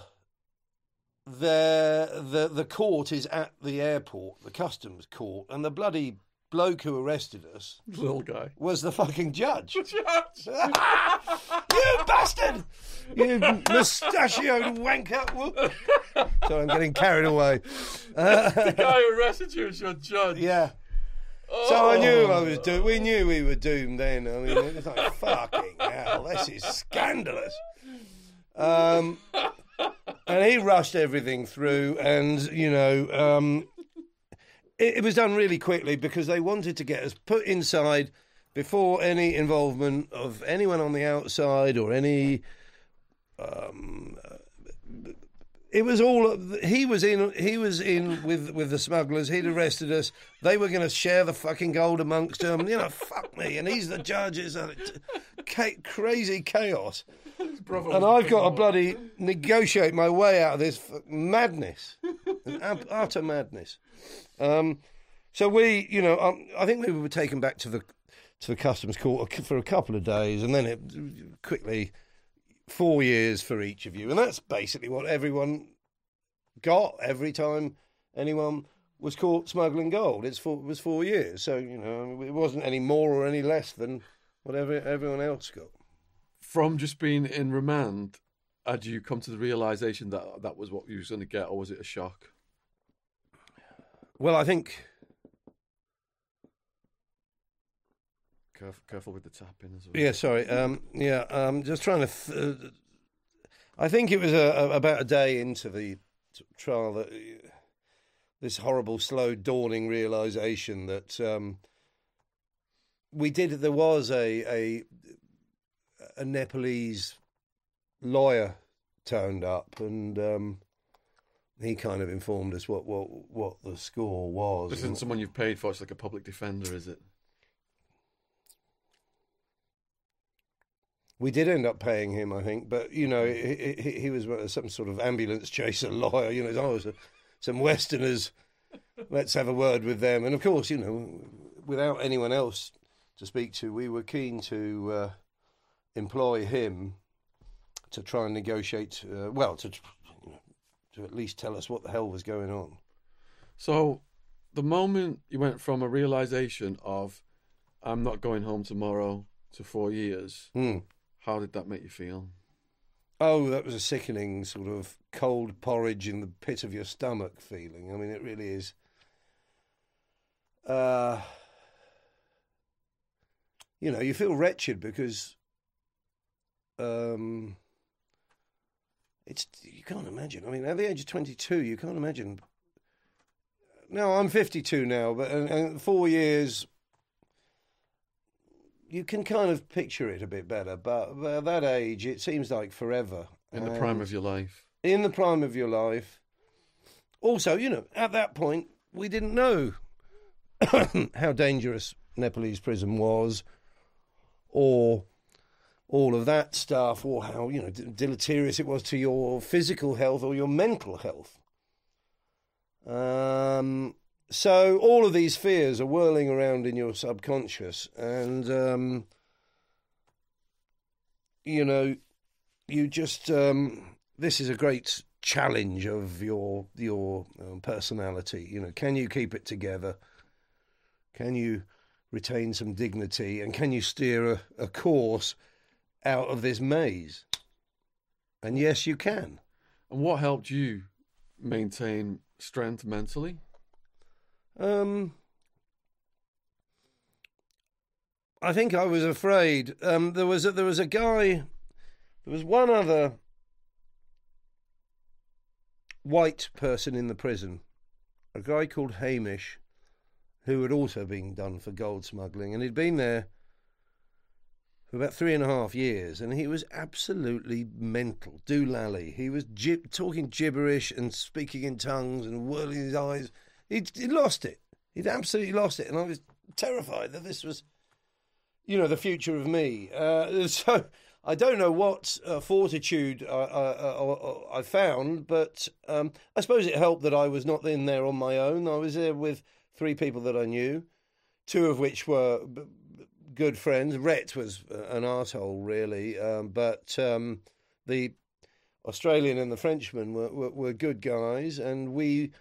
there, the, the court is at the airport, the customs court, and the bloody bloke who arrested us, little guy, was the fucking judge. Judge! You bastard! You mustachioed wanker! So I'm getting carried away. Uh, the guy who arrested you is your judge. Yeah. Oh. So I knew I was doomed. We knew we were doomed then. I mean, it was like, fucking hell, this is scandalous. Um, and he rushed everything through, and, you know, um, it, it was done really quickly because they wanted to get us put inside before any involvement of anyone on the outside or any... Um, it was all he was in. He was in with with the smugglers. He'd arrested us. They were going to share the fucking gold amongst them. You know, fuck me. And he's the judge. It's a ca- crazy chaos. And I've got to bloody negotiate my way out of this madness, utter madness. Um, so we, you know, um, I think we were taken back to the to the customs court for a couple of days, and then it quickly. Four years for each of you. And that's basically what everyone got every time anyone was caught smuggling gold. It's four, it was four years. So, you know, it wasn't any more or any less than whatever everyone else got. From just being in remand, had you come to the realisation that that was what you were going to get, or was it a shock? Well, I think... Careful, careful with the tapping as well. Yeah, sorry. Um, yeah, um, just trying to... Th- uh, I think it was a, a, about a day into the t- trial that uh, this horrible, slow dawning realisation that um, we did... There was a, a a Nepalese lawyer turned up, and um, he kind of informed us what, what, what the score was. This isn't someone you've paid for, it's like a public defender, is it? We did end up paying him, I think, but, you know, he, he, he was some sort of ambulance chaser lawyer, you know, oh, so, some Westerners, let's have a word with them. And, of course, you know, without anyone else to speak to, we were keen to uh, employ him to try and negotiate, uh, well, to, you know, to at least tell us what the hell was going on. So the moment you went from a realisation of, I'm not going home tomorrow, to four years... Mm. How did that make you feel? Oh, that was a sickening sort of cold porridge in the pit of your stomach feeling. I mean, it really is. Uh, you know, you feel wretched because um, it's you can't imagine. I mean, at the age of twenty-two, you can't imagine. Now, I'm fifty-two now, but and, and four years... You can kind of picture it a bit better, but at that age, it seems like forever. In the prime of your life. In the prime of your life. Also, you know, at that point, we didn't know how dangerous Nepalese prison was, or all of that stuff, or how, you know, deleterious it was to your physical health or your mental health. Um, so all of these fears are whirling around in your subconscious, and, um, you know, you just, um, this is a great challenge of your, your um, personality. You know, can you keep it together? Can you retain some dignity, and can you steer a, a course out of this maze? And yes, you can. And what helped you maintain strength mentally? Um, I think I was afraid. Um, there was a, there was a guy. There was one other white person in the prison, a guy called Hamish, who had also been done for gold smuggling, and he'd been there for about three and a half years, and he was absolutely mental, doolally. He was gib- talking gibberish and speaking in tongues and whirling his eyes. He'd, he'd lost it. He'd absolutely lost it, and I was terrified that this was, you know, the future of me. Uh, so I don't know what uh, fortitude I, I, I, I found, but um, I suppose it helped that I was not in there on my own. I was there with three people that I knew, two of which were b- b- good friends. Rhett was an arsehole, really, um, but um, the Australian and the Frenchman were, were, were good guys, and we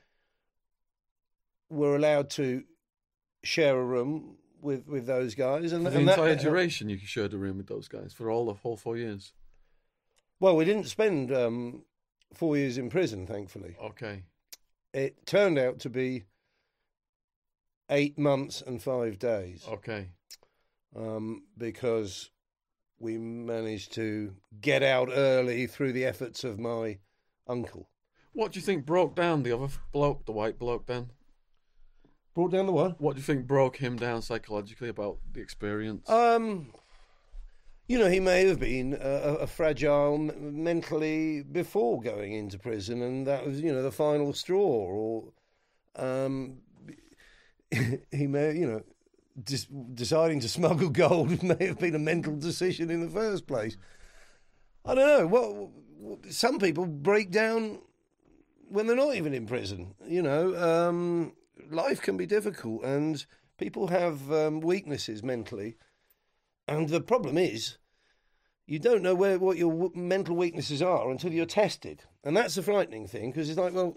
were allowed to share a room with, with those guys. And, For the and entire that, duration, you shared a room with those guys for all the whole four years? Well, we didn't spend um, four years in prison, thankfully. Okay. It turned out to be eight months and five days. Okay. Um, because we managed to get out early through the efforts of my uncle. What do you think broke down the other bloke, the white bloke, then? Brought down the what? What do you think broke him down psychologically about the experience? Um, you know, he may have been a, a fragile m- mentally before going into prison, and that was, you know, the final straw. Or um, he may, you know, dis- deciding to smuggle gold may have been a mental decision in the first place. I don't know. Well, some people break down when they're not even in prison. You know, um, life can be difficult, and people have um, weaknesses mentally. And the problem is, you don't know where what your w- mental weaknesses are until you're tested, and that's the frightening thing, because it's like, well,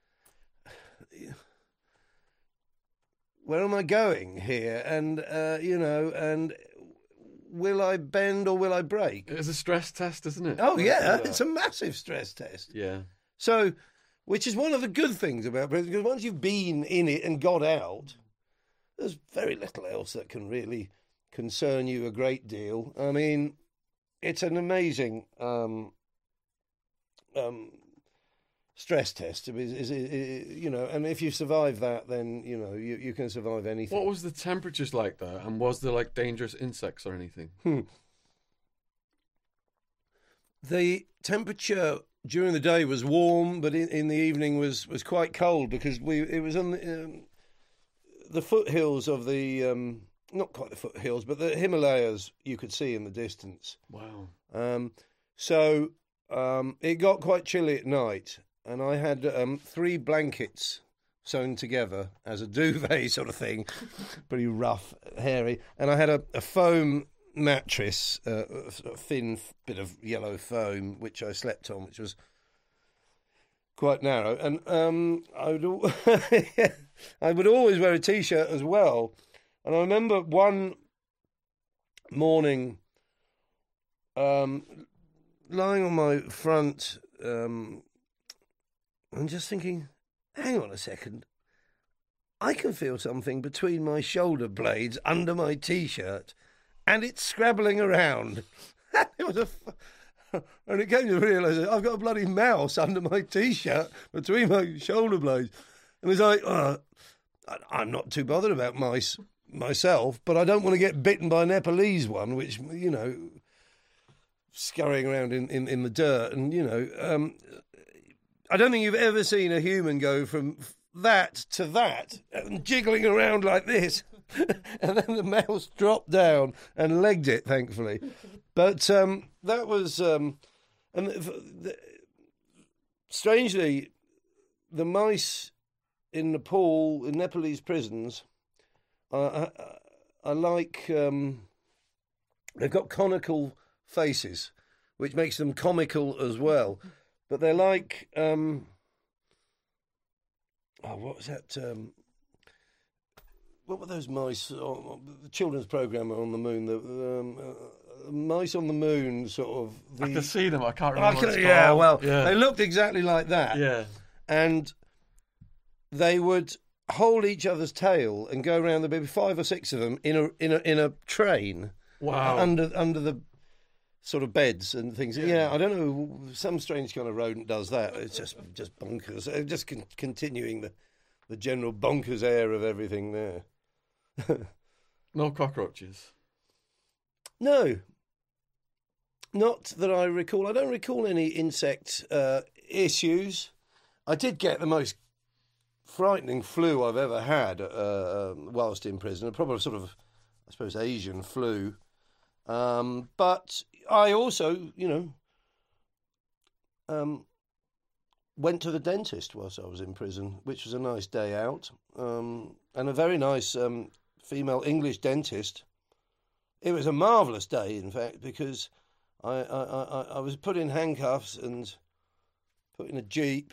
where am I going here? And uh, you know, and will I bend or will I break? It's a stress test, isn't it? Oh yeah, it's a massive stress test. Yeah. So, which is one of the good things about prison, because once you've been in it and got out, there's very little else that can really concern you a great deal. I mean, it's an amazing um, um, stress test. Is, is, is, you know, and if you survive that, then you know you, you can survive anything. What was the temperatures like there, and was there like dangerous insects or anything? Hmm. The temperature during the day was warm, but in, in the evening was, was quite cold, because we it was on the, um, the foothills of the um, not quite the foothills, but the Himalayas you could see in the distance. Wow. Um, so um, it got quite chilly at night, and I had um, three blankets sewn together as a duvet sort of thing, pretty rough, hairy, and I had a, a foam mattress, uh, a thin bit of yellow foam, which I slept on, which was quite narrow, and um, I would al- I would always wear a t-shirt as well. And I remember one morning, um, lying on my front, um, and just thinking, hang on a second, I can feel something between my shoulder blades under my t-shirt, and it's scrabbling around. It was a, f- and it came to realise that I've got a bloody mouse under my t-shirt between my shoulder blades. And it's like, oh, I'm not too bothered about mice myself, but I don't want to get bitten by a Nepalese one, which, you know, scurrying around in, in, in the dirt. And, you know, um, I don't think you've ever seen a human go from that to that, and jiggling around like this. and then the mouse dropped down and legged it, thankfully. But um, that was, um, and the, the, strangely, the mice in Nepal, in Nepalese prisons, uh, are like, um, they've got conical faces, which makes them comical as well. But they're like, um, oh, what was that? Um, what were those mice? Oh, the children's program on the moon. The um, uh, mice on the moon, sort of. The, I can see them. I can't remember. I can, what it's yeah, called. well, yeah. They looked exactly like that. Yeah, and they would hold each other's tail and go around. There'd be five or six of them in a in a in a train. Wow. Under under the sort of beds and things. Yeah. yeah, I don't know. Some strange kind of rodent does that. It's just just bonkers. Just con- continuing the the general bonkers air of everything there. No cockroaches. No, not that I recall. I don't recall any insect uh, issues. I did get the most frightening flu I've ever had uh, whilst in prison. A proper sort of, I suppose, Asian flu. Um, but I also, you know, um, went to the dentist whilst I was in prison, which was a nice day out, um, and a very nice um, female English dentist. It was a marvellous day, in fact, because I, I, I, I was put in handcuffs and put in a jeep,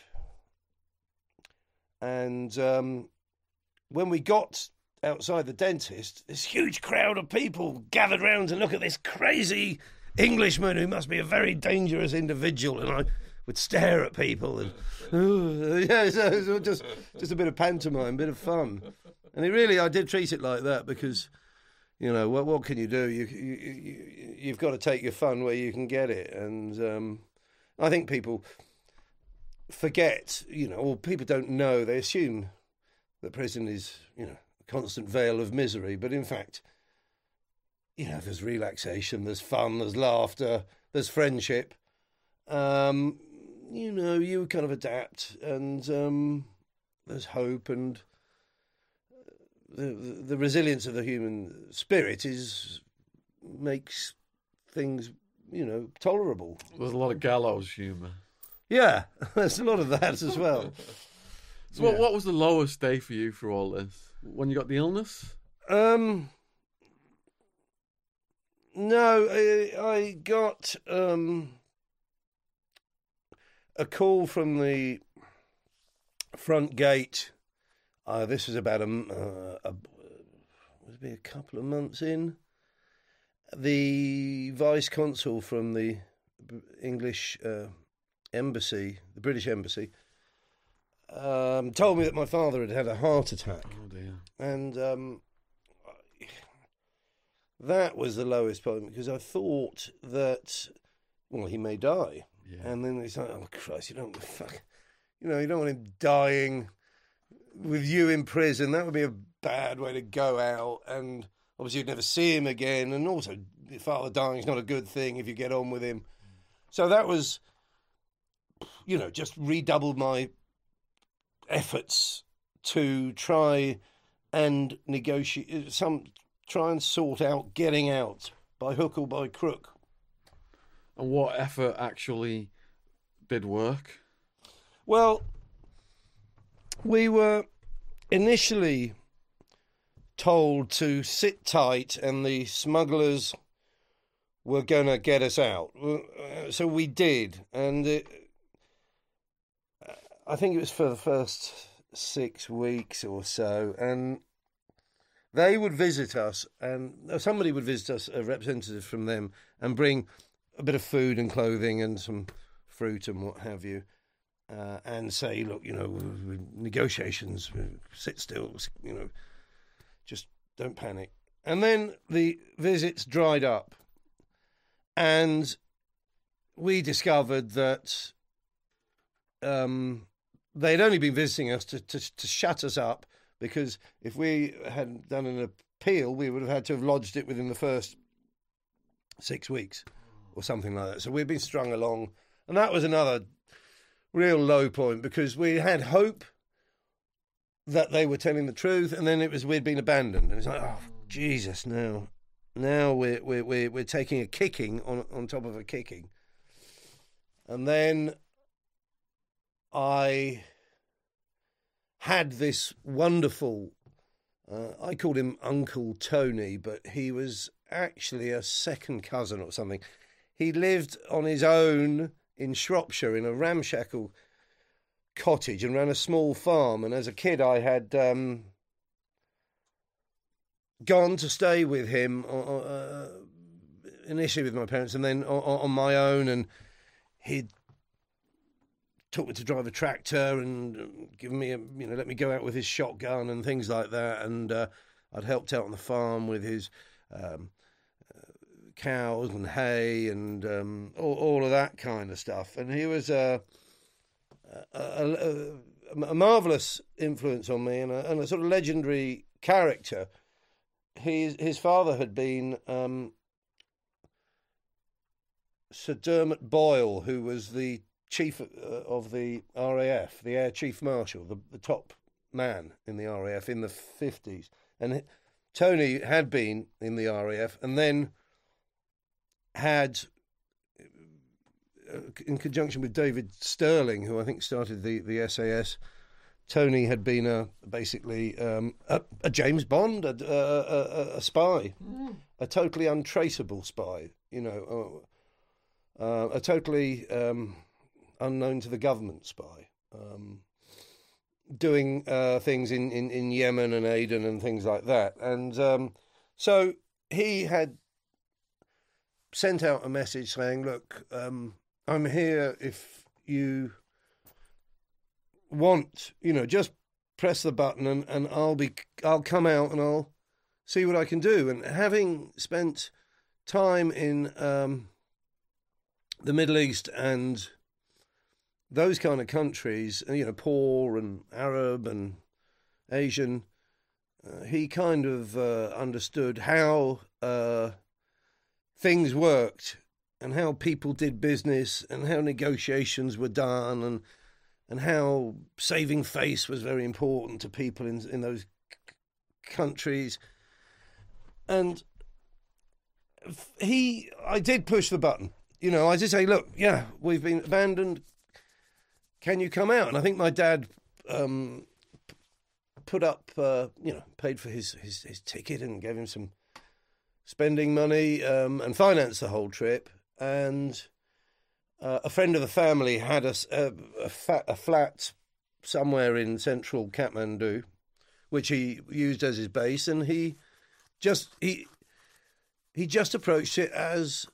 and um, when we got outside the dentist, this huge crowd of people gathered round to look at this crazy Englishman who must be a very dangerous individual, and I would stare at people and oh, yeah, so it was just just a bit of pantomime, a bit of fun, and it really I did treat it like that because you know what what can you do? You, you, you you've got to take your fun where you can get it, and um, I think people forget, you know, or people don't know. They assume that prison is, you know, a constant veil of misery, but in fact, you know, there's relaxation, there's fun, there's laughter, there's friendship. Um, you know, you kind of adapt, and um, there's hope, and the, the the resilience of the human spirit is makes things, you know, tolerable. There's a lot of gallows humour. Yeah, there's a lot of that as well. So, yeah. what what was the lowest day for you for all this? When you got the illness? Um. No, I, I got um, a call from the front gate. Uh, this was about a, uh, a, would it be a couple of months in. The vice consul from the English uh, embassy, the British embassy, um, told me that my father had had a heart attack. Oh dear! And um, that was the lowest point because I thought that, well, he may die. Yeah. And then it's like, oh, Christ, you don't, fuck, you know, you don't want him dying with you in prison. That would be a bad way to go out. And obviously you'd never see him again. And also, your father dying is not a good thing if you get on with him. So that was, you know, just redoubled my efforts to try and negotiate some... try and sort out getting out by hook or by crook. And what effort actually did work? Well, we were initially told to sit tight and the smugglers were going to get us out. So we did. And it, I think it was for the first six weeks or so. And they would visit us, and somebody would visit us, a representative from them, and bring a bit of food and clothing and some fruit and what have you, uh, and say, look, you know, negotiations, sit still, you know, just don't panic. And then the visits dried up, and we discovered that um, they'd only been visiting us to, to, to shut us up, because if we had done an appeal, we would have had to have lodged it within the first six weeks or something like that. So we'd been strung along. And that was another real low point because we had hope that they were telling the truth, and then it was we'd been abandoned, and it's like, oh Jesus, now, now we're we're we're, we're taking a kicking on on top of a kicking, and then I had this wonderful. Uh, I called him Uncle Tony, but he was actually a second cousin or something. He lived on his own in Shropshire in a ramshackle cottage and ran a small farm. And as a kid, I had um, gone to stay with him uh, initially with my parents, and then on, on my own. And he'd taught me to drive a tractor and given me, a, you know, let me go out with his shotgun and things like that. And uh, I'd helped out on the farm with his um, uh, cows and hay and um, all, all of that kind of stuff. And he was a, a, a, a marvellous influence on me and a, and a sort of legendary character. His, his father had been um, Sir Dermot Boyle, who was the chief uh, of the R A F, the Air Chief Marshal, the, the top man in the R A F in the fifties. And Tony had been in the R A F and then had, uh, in conjunction with David Sterling, who I think started the, the S A S, Tony had been a, basically um, a, a James Bond, a, a, a, a spy, mm. a totally untraceable spy, you know, uh, uh, a totally... Um, unknown to the government spy, um, doing uh, things in, in, in Yemen and Aden and things like that. And um, so he had sent out a message saying, look, um, I'm here if you want, you know, just press the button and, and I'll be, I'll come out and I'll see what I can do. And having spent time in um, the Middle East and those kind of countries, you know, poor and Arab and Asian, uh, he kind of uh, understood how uh, things worked and how people did business and how negotiations were done and and how saving face was very important to people in in those c- countries. And he, I did push the button. You know, I did say, look, yeah, we've been abandoned. Can you come out? And I think my dad um, put up, uh, you know, paid for his, his, his ticket and gave him some spending money um, and financed the whole trip. And uh, a friend of the family had a, a, a, fat, a flat somewhere in central Kathmandu, which he used as his base. And he just he he just approached it as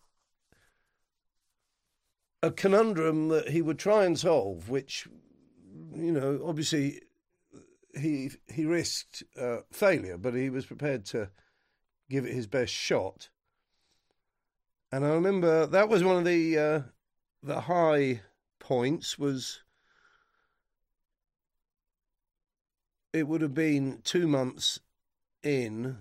a conundrum that he would try and solve, which, you know, obviously he he risked uh, failure, but he was prepared to give it his best shot. And I remember that was one of the uh, the high points. Was it would have been two months in,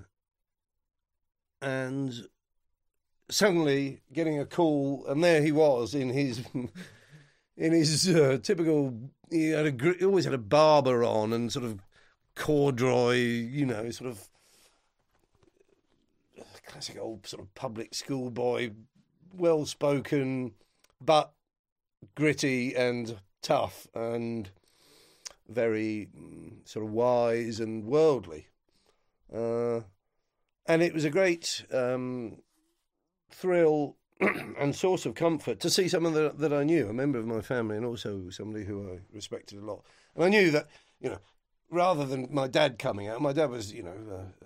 and suddenly getting a call, and there he was in his in his uh, typical. He had a he always had a barber on and sort of corduroy, you know, sort of classic old sort of public school boy, well spoken, but gritty and tough and very sort of wise and worldly. Uh, and it was a great um, thrill and source of comfort to see someone that, that I knew, a member of my family, and also somebody who I respected a lot. And I knew that, you know, rather than my dad coming out, my dad was, you know, uh,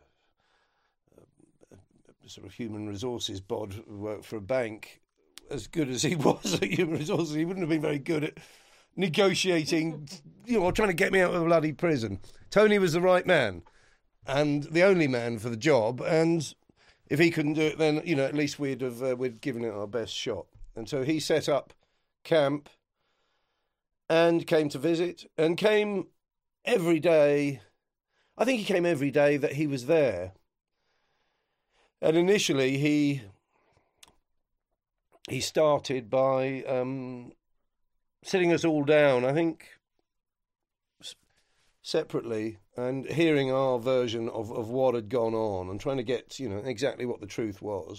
uh, a sort of human resources bod who worked for a bank. As good as he was at human resources, he wouldn't have been very good at negotiating, you know, or trying to get me out of the bloody prison. Tony was the right man and the only man for the job, and if he couldn't do it, then, you know, at least we'd have uh, we'd given it our best shot. And so he set up camp and came to visit and came every day. I think he came every day that he was there. And initially he he started by um, sitting us all down. I think separately and hearing our version of, of what had gone on and trying to get, you know, exactly what the truth was.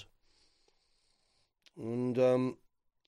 And um,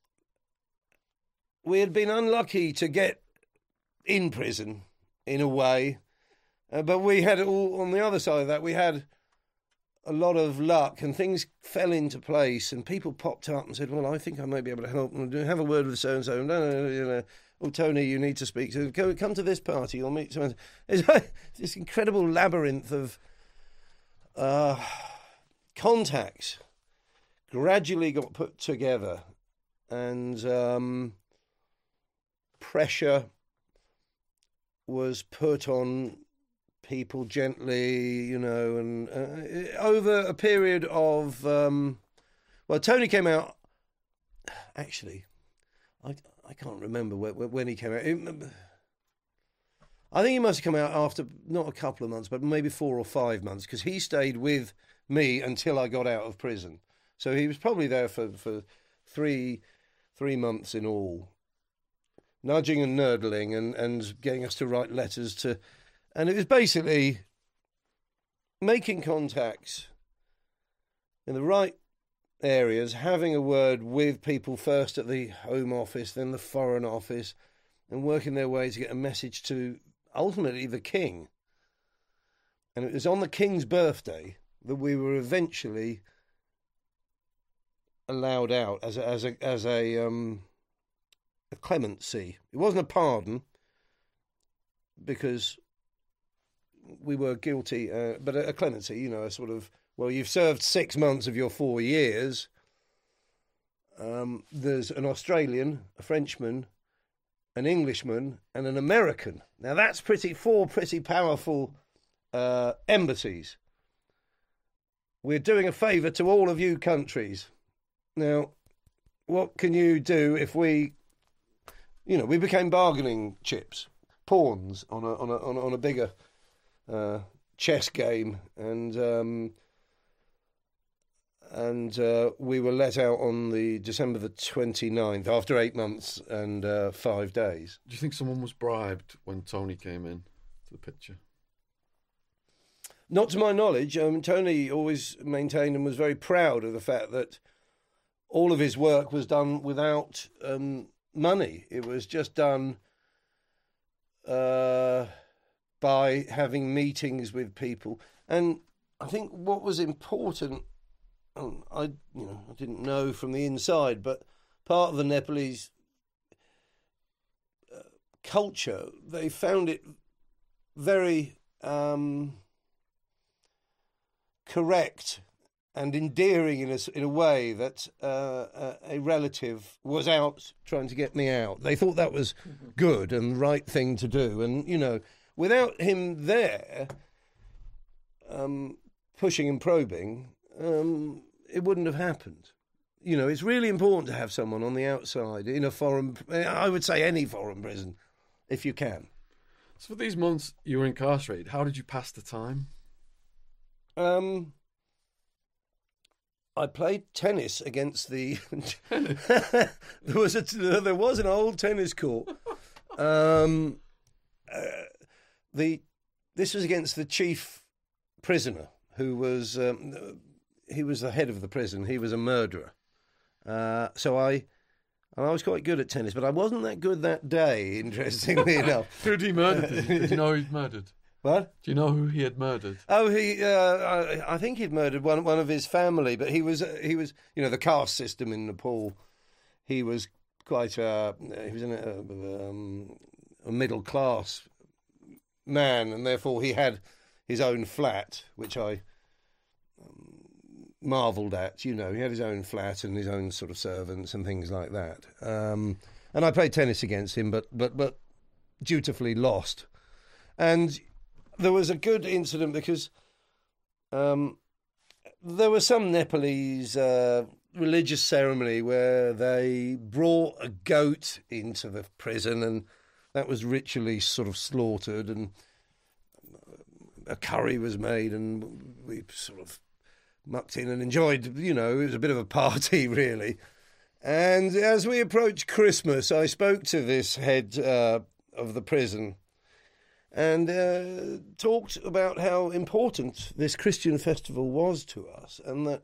we had been unlucky to get in prison, in a way, uh, but we had all, on the other side of that, we had a lot of luck and things fell into place and people popped up and said, well, I think I may be able to help and have a word with so-and-so. No, no, no, you know, oh, Tony, you need to speak to, go, come to this party, you'll meet someone. It's this incredible labyrinth of uh, contacts gradually got put together and um, pressure was put on people gently, you know, and uh, over a period of, um, well, Tony came out, actually, I, I can't remember when, when he came out. I think he must have come out after, not a couple of months, but maybe four or five months, because he stayed with me until I got out of prison. So he was probably there for, for three three months in all, nudging and nerdling and, and getting us to write letters to... And it was basically making contacts in the right areas, having a word with people first at the Home Office, then the Foreign Office, and working their way to get a message to, ultimately, the King. And it was on the King's birthday that we were eventually allowed out as a, as a, as a, um, a clemency. It wasn't a pardon, because we were guilty, uh, but a, a clemency, you know, a sort of, well, you've served six months of your four years. Um, there's an Australian, a Frenchman, an Englishman, and an American. Now, that's pretty four pretty powerful uh, embassies. We're doing a favour to all of you countries. Now, what can you do if we, you know, we became bargaining chips, pawns on a on a on a, on a bigger uh, chess game, and um, and uh, we were let out on the December the twenty-ninth after eight months and uh, five days. Do you think someone was bribed when Tony came in to the picture? Not to my knowledge. Um, Tony always maintained and was very proud of the fact that all of his work was done without um, money. It was just done uh, by having meetings with people. And I think what was important, um, I you know I didn't know from the inside, but part of the Nepalese uh, culture, they found it very um, correct and endearing in a, in a way that uh, a, a relative was out trying to get me out. They thought that was good and the right thing to do. And, you know, without him there um, pushing and probing, um, it wouldn't have happened. You know, it's really important to have someone on the outside in a foreign, I would say any foreign prison, if you can. So for these months you were incarcerated, how did you pass the time? Um... I played tennis against the. there was a there was an old tennis court. Um, uh, the this was against the chief prisoner, who was um, he was the head of the prison. He was a murderer. Uh, so I, and I was quite good at tennis, but I wasn't that good that day. Interestingly enough, who did he murder? Did you know he'd murdered? What? Do you know who he had murdered? Oh, he. Uh, I, I think he'd murdered one one of his family, but he was he was you know the caste system in Nepal. He was quite uh, he was in a, um, a middle class man, and therefore he had his own flat, which I um, marvelled at. You know, he had his own flat and his own sort of servants and things like that. Um, and I played tennis against him, but but but dutifully lost. And there was a good incident because um, there was some Nepalese uh, religious ceremony where they brought a goat into the prison, and that was ritually sort of slaughtered, and a curry was made, and we sort of mucked in and enjoyed, you know, it was a bit of a party, really. And as we approached Christmas, I spoke to this head uh, of the prison, and uh, talked about how important this Christian festival was to us, and that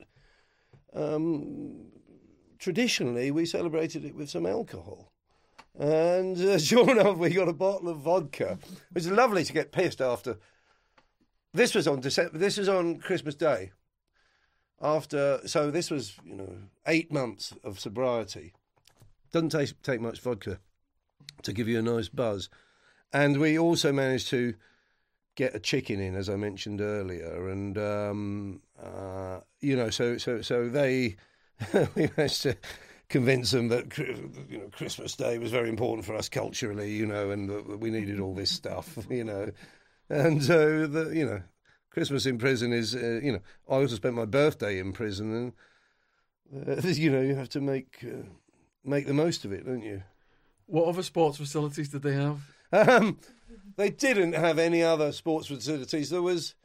um, traditionally we celebrated it with some alcohol. And uh, sure enough, we got a bottle of vodka. It was lovely to get pissed after. This was on December. This was on Christmas Day. After, so this was, you know, eight months of sobriety. Doesn't take take much vodka to give you a nice buzz. And we also managed to get a chicken in, as I mentioned earlier. And um, uh, you know, so so so they we managed to convince them that, you know, Christmas Day was very important for us culturally, you know, and that we needed all this stuff, you know. And so, the, you know, Christmas in prison is, uh, you know, I also spent my birthday in prison, and, uh, you know, you have to make uh, make the most of it, don't you? What other sports facilities did they have? Um, they didn't have any other sports facilities. There was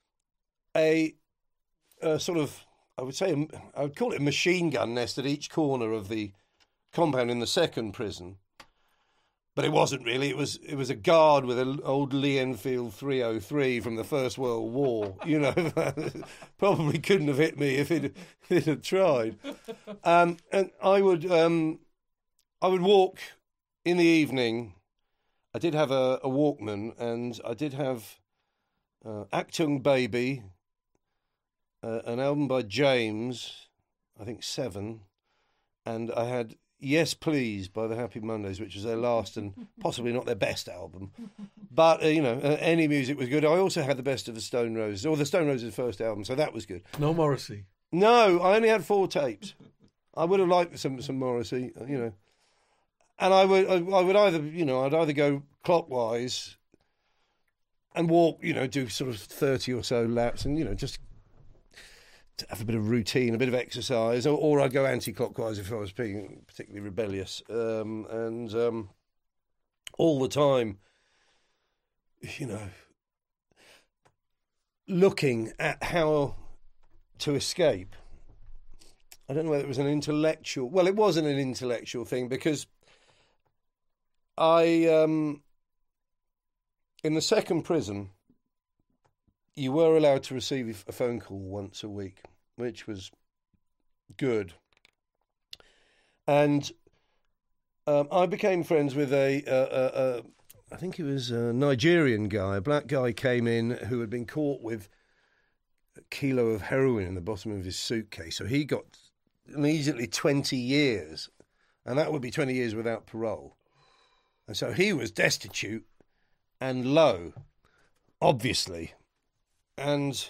a, a sort of, I would say, I would call it a machine gun nest at each corner of the compound in the second prison. But it wasn't really. It was it was a guard with an old Lee Enfield three oh three from the First World War. You know, probably couldn't have hit me if it, if it had tried. Um, and I would um, I would walk in the evening. I did have a, a Walkman, and I did have uh, Achtung Baby, uh, an album by James, I think Seven, and I had Yes Please by the Happy Mondays, which was their last and possibly not their best album. But, uh, you know, uh, any music was good. I also had the best of the Stone Roses, or the Stone Roses' first album, so that was good. No Morrissey? No, I only had four tapes. I would have liked some, some Morrissey, you know. And I would, I would either, you know, I'd either go clockwise and walk, you know, do sort of thirty or so laps and, you know, just to have a bit of routine, a bit of exercise, or, or I'd go anti-clockwise if I was being particularly rebellious. Um, and um, all the time, you know, looking at how to escape. I don't know whether it was an intellectual... Well, it wasn't an intellectual thing, because I... Um, in the second prison, you were allowed to receive a phone call once a week, which was good. And um, I became friends with a, a, a, a, I think he was a Nigerian guy. A black guy came in who had been caught with a kilo of heroin in the bottom of his suitcase. So he got immediately twenty years, and that would be twenty years without parole. And so he was destitute and low, obviously. And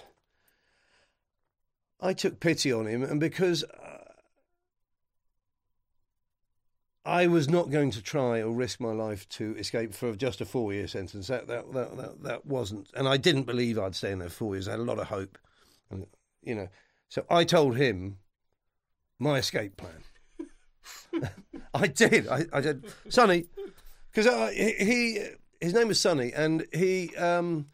I took pity on him, and because uh, I was not going to try or risk my life to escape for just a four-year sentence, that that, that that that wasn't, and I didn't believe I'd stay in there four years. I had a lot of hope, and, you know. So I told him my escape plan. I did. I, I did, Sonny, because uh, he, he his name was Sonny, and he. Um,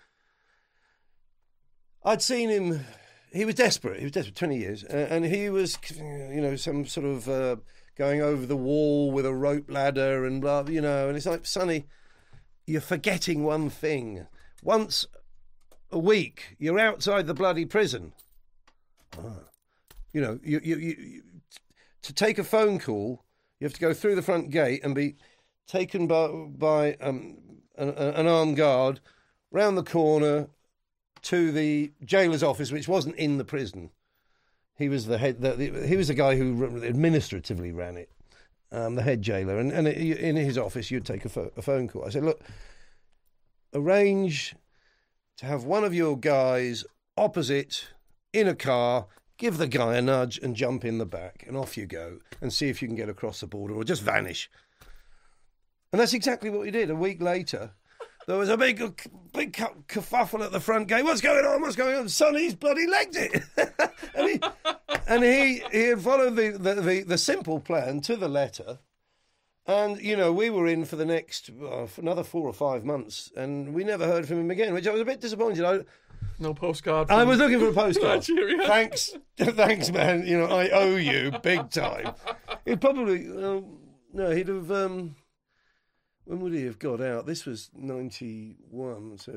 I'd seen him, he was desperate, he was desperate, twenty years, uh, and he was, you know, some sort of uh, going over the wall with a rope ladder and blah, you know, and it's like, Sonny, you're forgetting one thing. Once a week, you're outside the bloody prison. Ah. You know, you, you, you, you, to take a phone call, you have to go through the front gate and be taken by, by um, an, an armed guard round the corner to the jailer's office, which wasn't in the prison. He was the head. The, the, he was the guy who administratively ran it, um, the head jailer. And, and it, in his office, you'd take a, pho- a phone call. I said, look, arrange to have one of your guys opposite in a car, give the guy a nudge and jump in the back, and off you go, and see if you can get across the border or just vanish. And that's exactly what we did. A week later, there was a big, big kerfuffle at the front gate. What's going on? What's going on? Sonny's bloody legged it. and he, and he, he had followed the, the, the, the simple plan to the letter. And, you know, we were in for the next, uh, for another four or five months, and we never heard from him again, which I was a bit disappointed. I, no postcard. I was looking for a postcard. Nigeria. Thanks. Thanks, man. You know, I owe you big time. He'd probably, uh, no, he'd have... Um, when would he have got out? This was ninety-one, so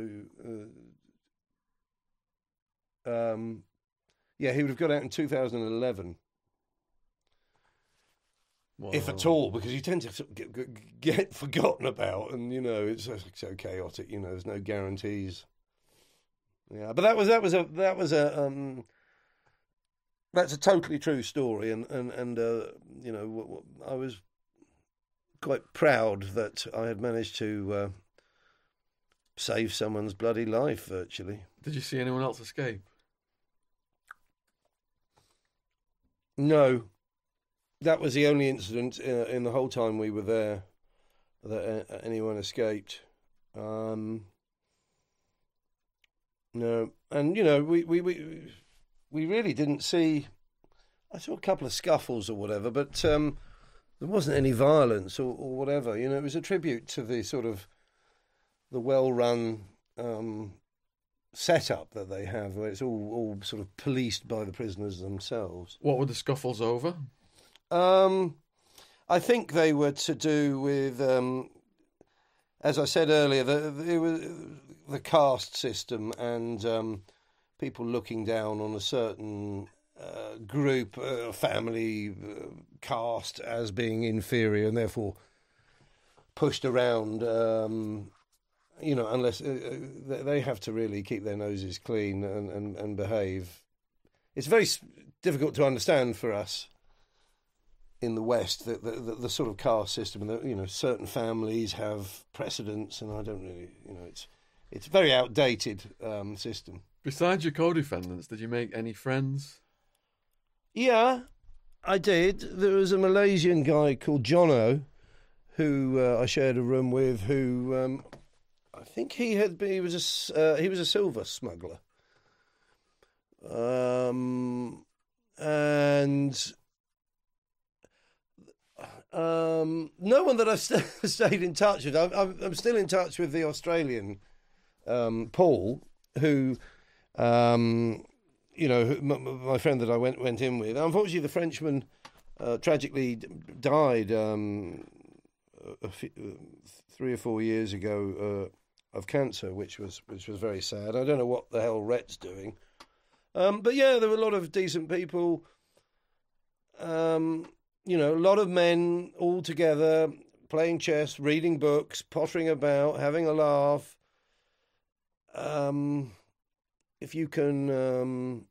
uh, um, yeah, he would have got out in two thousand eleven. Wow. If at all, because you tend to sort of get, get forgotten about, and you know it's so chaotic. You know, there's no guarantees. Yeah, but that was that was a that was a um, that's a totally true story, and and and uh, you know w- w- I was quite proud that I had managed to uh, save someone's bloody life virtually. Did you see anyone else escape? No. That was the only incident uh, in the whole time we were there that uh, anyone escaped. Um, no, and you know we, we we we really didn't see. I saw a couple of scuffles or whatever, but um, there wasn't any violence or, or whatever. You know, it was a tribute to the sort of the well-run um, setup that they have, where it's all all sort of policed by the prisoners themselves. What were the scuffles over? Um, I think they were to do with, um, as I said earlier, the, the, it was the caste system and um, people looking down on a certain uh, group, uh, family, uh, caste as being inferior and therefore pushed around. Um, you know, unless uh, they have to really keep their noses clean and, and, and behave. It's very difficult to understand for us in the West, the, the the sort of caste system, and the, you know, certain families have precedence, and I don't really, you know, it's it's a very outdated um, system. Besides your co-defendants, did you make any friends? Yeah, I did. There was a Malaysian guy called Jono, who uh, I shared a room with. Who um, I think he had been, he was a uh, he was a silver smuggler, um, and. Um, no one that I've st- stayed in touch with. I'm, I'm still in touch with the Australian um, Paul, who, um, you know, who, m- my friend that I went went in with. Unfortunately, the Frenchman uh, tragically died um, a few, three or four years ago uh, of cancer, which was which was very sad. I don't know what the hell Rhett's doing, um, but yeah, there were a lot of decent people. Um, You know, a lot of men all together, playing chess, reading books, pottering about, having a laugh. Um, if you can um,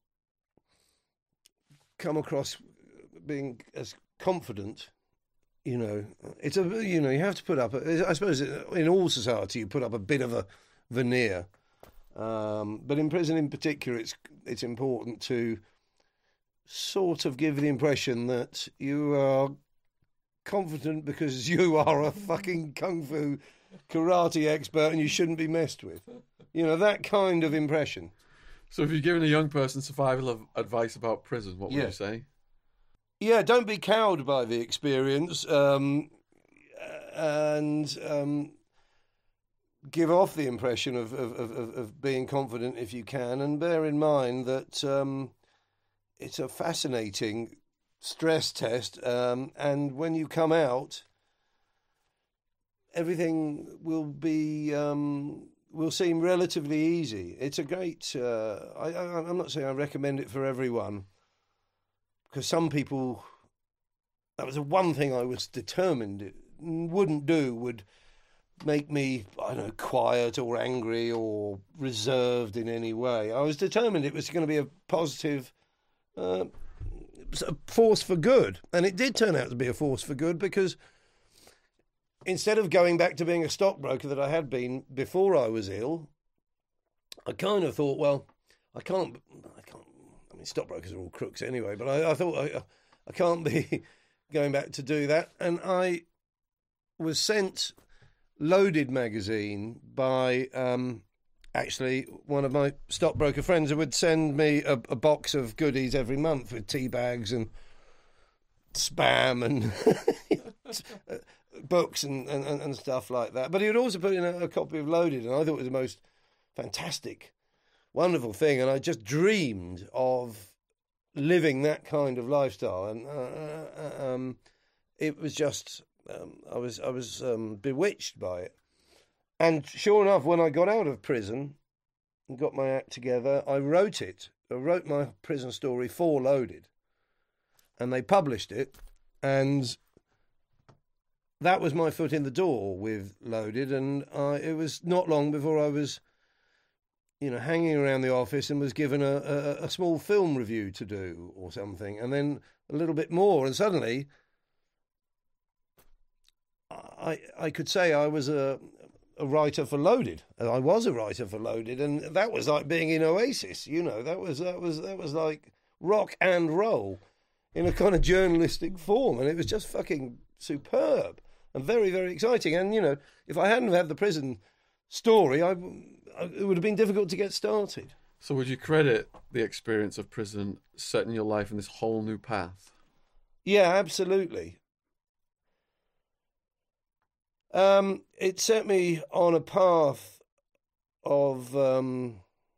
come across being as confident, you know, it's a you know you have to put up. A, I suppose in all society you put up a bit of a veneer, um, but in prison in particular, it's it's important to sort of give the impression that you are confident because you are a fucking kung fu karate expert and you shouldn't be messed with. You know, that kind of impression. So if you're giving a young person survival advice about prison, what would Yeah. you say? Yeah, don't be cowed by the experience, um, and um, give off the impression of, of, of, of being confident if you can, and bear in mind that um, it's a fascinating stress test, um, and when you come out, everything will be um, will seem relatively easy. It's a great. Uh, I, I, I'm not saying I recommend it for everyone, because some people. That was the one thing I was determined it wouldn't do. Would make me, I don't know, quiet or angry or reserved in any way. I was determined it was going to be a positive uh, a force for good. And it did turn out to be a force for good, because instead of going back to being a stockbroker that I had been before I was ill, I kind of thought, well, I can't, I can't, I mean, stockbrokers are all crooks anyway, but I, I thought I, I can't be going back to do that. And I was sent Loaded magazine by um, actually one of my stockbroker friends who would send me a, a box of goodies every month with tea bags and spam and books and, and, and stuff like that. But he would also put in a, a copy of Loaded, and I thought it was the most fantastic, wonderful thing. And I just dreamed of living that kind of lifestyle. And uh, um, it was just um, I was I was um, bewitched by it. And sure enough, when I got out of prison and got my act together, I wrote it. I wrote my prison story for Loaded, and they published it, and that was my foot in the door with Loaded. And I, it was not long before I was, you know, hanging around the office and was given a, a, a small film review to do or something, and then a little bit more, and suddenly I I could say I was a a writer for Loaded. I was a writer for Loaded, and that was like being in Oasis. You know, that was that was that was like rock and roll in a kind of journalistic form, and it was just fucking superb and very, very exciting. And you know, if I hadn't had the prison story, I, I it would have been difficult to get started. So would you credit the experience of prison setting your life in this whole new path? Yeah, absolutely. Um, it set me on a path of um,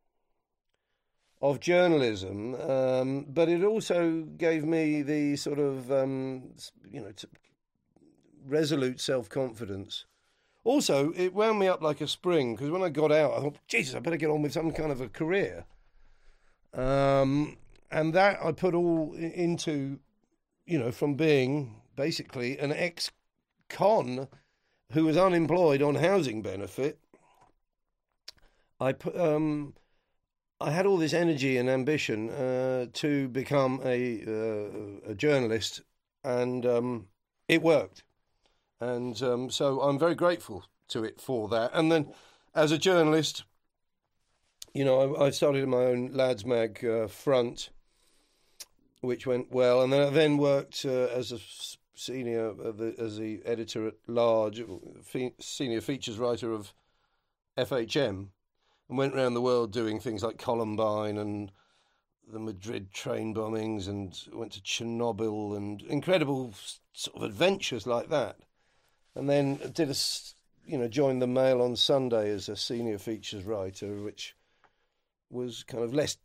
of journalism, um, but it also gave me the sort of um, you know t- resolute self-confidence. Also, it wound me up like a spring, because when I got out, I thought, Jesus, I better get on with some kind of a career. Um, and that I put all into, you know, from being basically an ex-con who was unemployed on housing benefit. I put, um, I had all this energy and ambition uh, to become a uh, a journalist, and um, it worked. And um, so I'm very grateful to it for that. And then, as a journalist, you know, I, I started my own Lads Mag uh, front, which went well, and then I then worked uh, as a senior uh, the, as the editor at large, fe- senior features writer of F H M, and went around the world doing things like Columbine and the Madrid train bombings, and went to Chernobyl, and incredible sort of adventures like that. And then did a, you know, joined the Mail on Sunday as a senior features writer, which was kind of less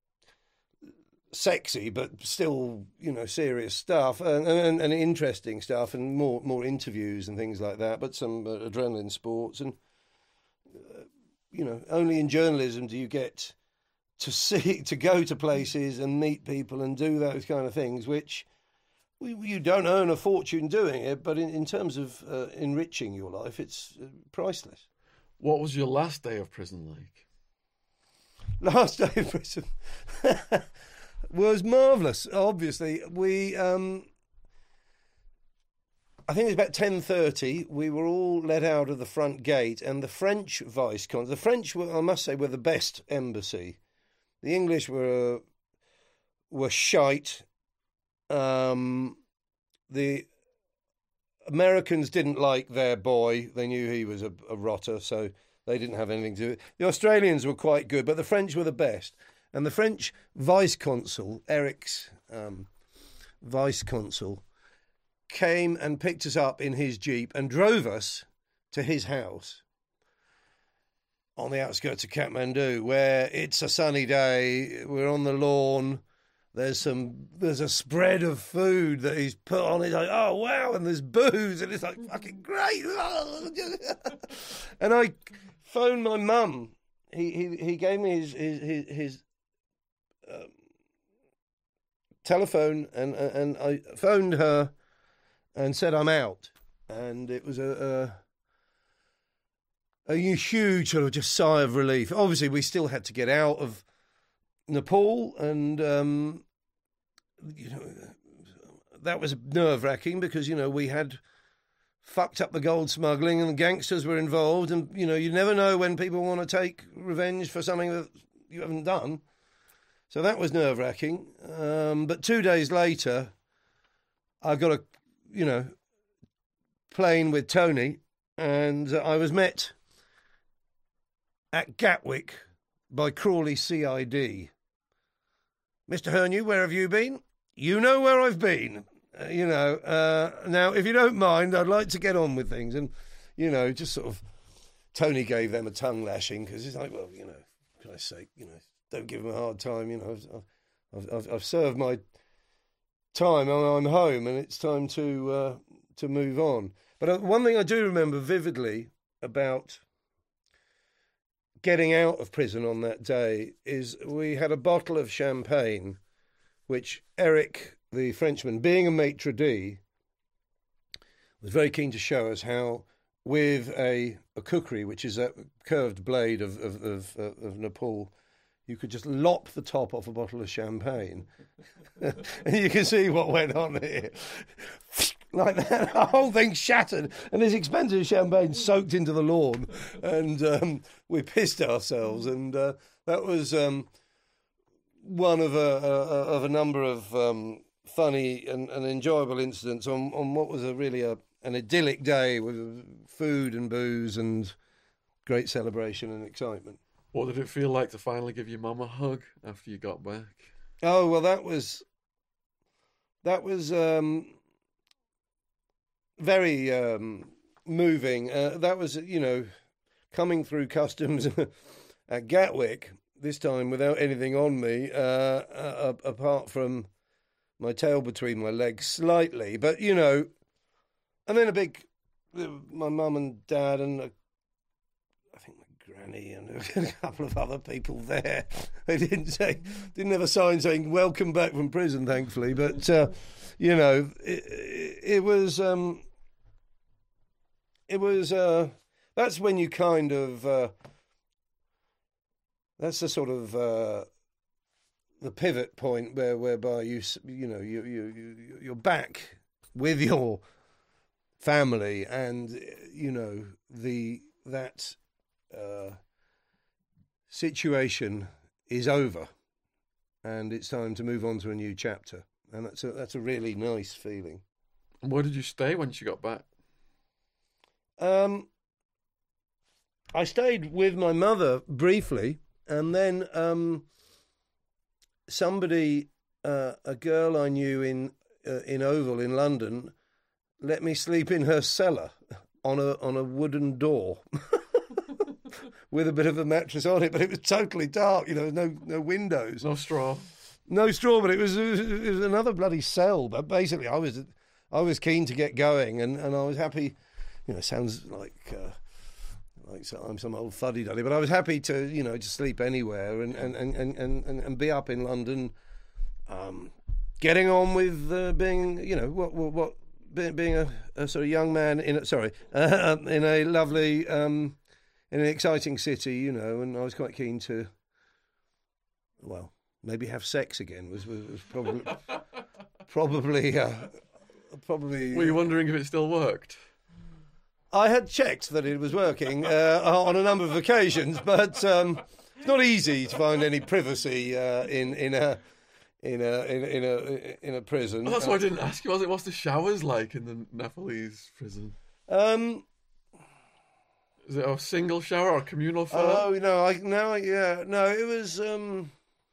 sexy, but still, you know, serious stuff and, and, and interesting stuff, and more more interviews and things like that. But some uh, adrenaline sports, and uh, you know, only in journalism do you get to see, to go to places and meet people and do those kind of things, which you don't earn a fortune doing it, but in, in terms of uh, enriching your life, it's uh, priceless. What was your last day of prison like? Last day of prison was marvellous. Obviously, we, um, I think it was about ten thirty, we were all let out of the front gate, and the French vice-consul, the French, were, I must say, were the best embassy. The English were, were shite. Um, the Americans didn't like their boy. They knew he was a, a rotter, so they didn't have anything to do with it. The Australians were quite good, but the French were the best. And the French vice-consul, Eric's um, vice-consul, came and picked us up in his Jeep and drove us to his house on the outskirts of Kathmandu, where it's a sunny day, we're on the lawn. There's some, there's a spread of food that he's put on. He's like, oh, wow, and there's booze, and it's like, fucking great. And I phoned my mum. He he he gave me his his his, his um, telephone, and and I phoned her and said I'm out. And it was a, a a huge sort of just sigh of relief. Obviously, we still had to get out of Nepal, and um, you know, that was nerve-wracking because, you know, we had fucked up the gold smuggling and the gangsters were involved, and, you know, you never know when people want to take revenge for something that you haven't done. So that was nerve-wracking. Um, but two days later, I got a, you know, plane with Tony, and uh, I was met at Gatwick by Crawley C I D. Mister Hernew, where have you been? You know where I've been. Uh, you know, uh, now, if you don't mind, I'd like to get on with things. And, you know, just sort of, Tony gave them a tongue lashing because he's like, well, you know, for Christ's sake, you know, don't give them a hard time. You know, I've, I've, I've served my time, I'm home, and it's time to uh, to move on. But uh, one thing I do remember vividly about getting out of prison on that day is we had a bottle of champagne, which Eric, the Frenchman, being a maitre d', was very keen to show us how, with a, a kukri, which is a curved blade of, of, of, of Nepal, you could just lop the top off a bottle of champagne. And you can see what went on here. Like that, the whole thing shattered, and this expensive champagne soaked into the lawn, and um, we pissed ourselves. And uh, that was um, one of a, a of a number of um, funny and, and enjoyable incidents on, on what was a really a, an idyllic day with food and booze and great celebration and excitement. What did it feel like to finally give your mum a hug after you got back? Oh well, that was that was. Um, Very um, moving. Uh, that was, you know, coming through customs at Gatwick, this time without anything on me, uh, uh, apart from my tail between my legs slightly. But, you know, and then a big, my mum and dad and a, I think my granny and a couple of other people there. They didn't say, didn't have a sign saying, welcome back from prison, thankfully. But, uh, you know, it, it was, um, it was, uh, that's when you kind of, uh, that's the sort of, uh, the pivot point where, whereby you, you know, you, you, you, you're back with your family and, you know, the, that, uh, situation is over and it's time to move on to a new chapter. And that's a, that's a really nice feeling. And where did you stay when you got back? Um, I stayed with my mother briefly, and then um, somebody, uh, a girl I knew in uh, in Oval in London, let me sleep in her cellar on a on a wooden door with a bit of a mattress on it, but it was totally dark. You know, no no windows, No straw. no straw, but it was it was another bloody cell. But basically, I was I was keen to get going, and, and I was happy. You know, sounds like uh, like so I'm some old fuddy-duddy, but I was happy to, you know, to sleep anywhere and and, and, and, and, and be up in London, um, getting on with uh, being, you know, what what, what being, being a, a sort of young man in a, sorry uh, in a lovely, um, in an exciting city, you know, and I was quite keen to, well, maybe have sex again was was, was probably probably uh, probably. Were you wondering if it still worked? I had checked that it was working uh, on a number of occasions, but um, it's not easy to find any privacy uh, in in a in a in, in a in a prison. Oh, that's why I didn't ask you. Was it? What's the showers like in the Nepalese prison? Um, Is it a single shower or a communal shower? oh no, I no, yeah, no, it was. Um,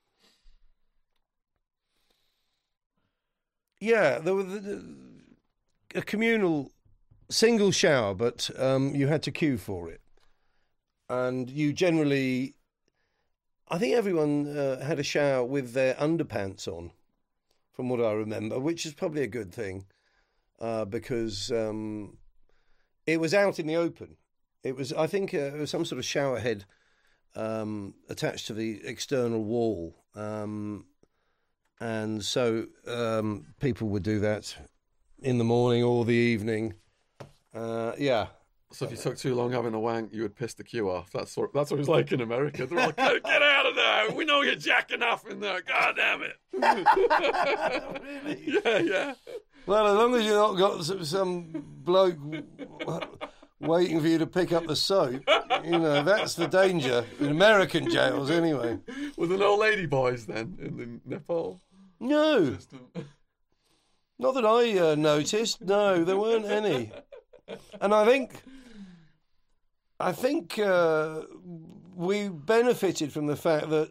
yeah, there was a communal. Single shower, but um, you had to queue for it. And you generally, I think everyone uh, had a shower with their underpants on, from what I remember, which is probably a good thing, uh, because um, it was out in the open. It was, I think, uh, it was some sort of shower head um, attached to the external wall. Um, and so um, people would do that in the morning or the evening. Uh, yeah. So if you took too long having a wank, you would piss the queue off. That's what that's what it was like in America. They're all, get, get out of there! We know you're jacking off in there. God damn it! Really? Yeah, yeah. Well, as long as you've not got some, some bloke waiting for you to pick up the soap, you know, that's the danger in American jails, anyway. Were there no lady boys then in, in Nepal? No, not that I uh, noticed. No, there weren't any. And I think, I think uh, we benefited from the fact that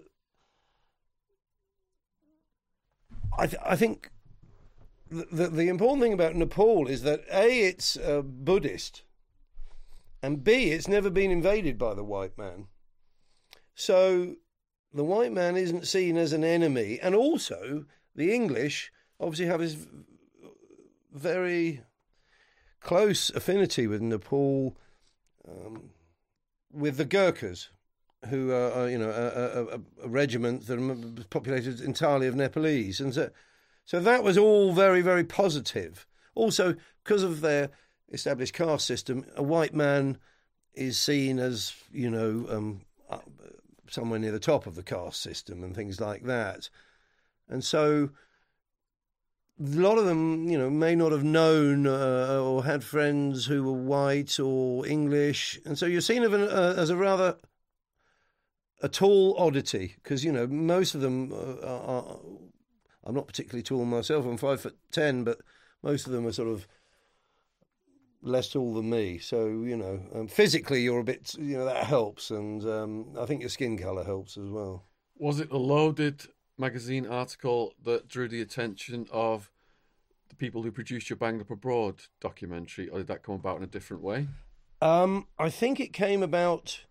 I, th- I think the, the the important thing about Nepal is that A, it's uh, Buddhist, and B, it's never been invaded by the white man. So the white man isn't seen as an enemy, and also the English obviously have this very close affinity with Nepal, um, with the Gurkhas, who are, are you know, a, a, a regiment that are populated entirely of Nepalese. And so, so that was all very, very positive. Also, because of their established caste system, a white man is seen as, you know, um, somewhere near the top of the caste system and things like that. And so a lot of them, you know, may not have known uh, or had friends who were white or English. And so you're seen of an, uh, as a rather a tall oddity, because, you know, most of them are, are, I'm not particularly tall myself, I'm five foot ten, but most of them are sort of less tall than me. So, you know, um, physically you're a bit, you know, that helps. And um, I think your skin colour helps as well. Was it a Loaded magazine article that drew the attention of the people who produced your Banged Up Abroad documentary, or did that come about in a different way? Um, I think it came about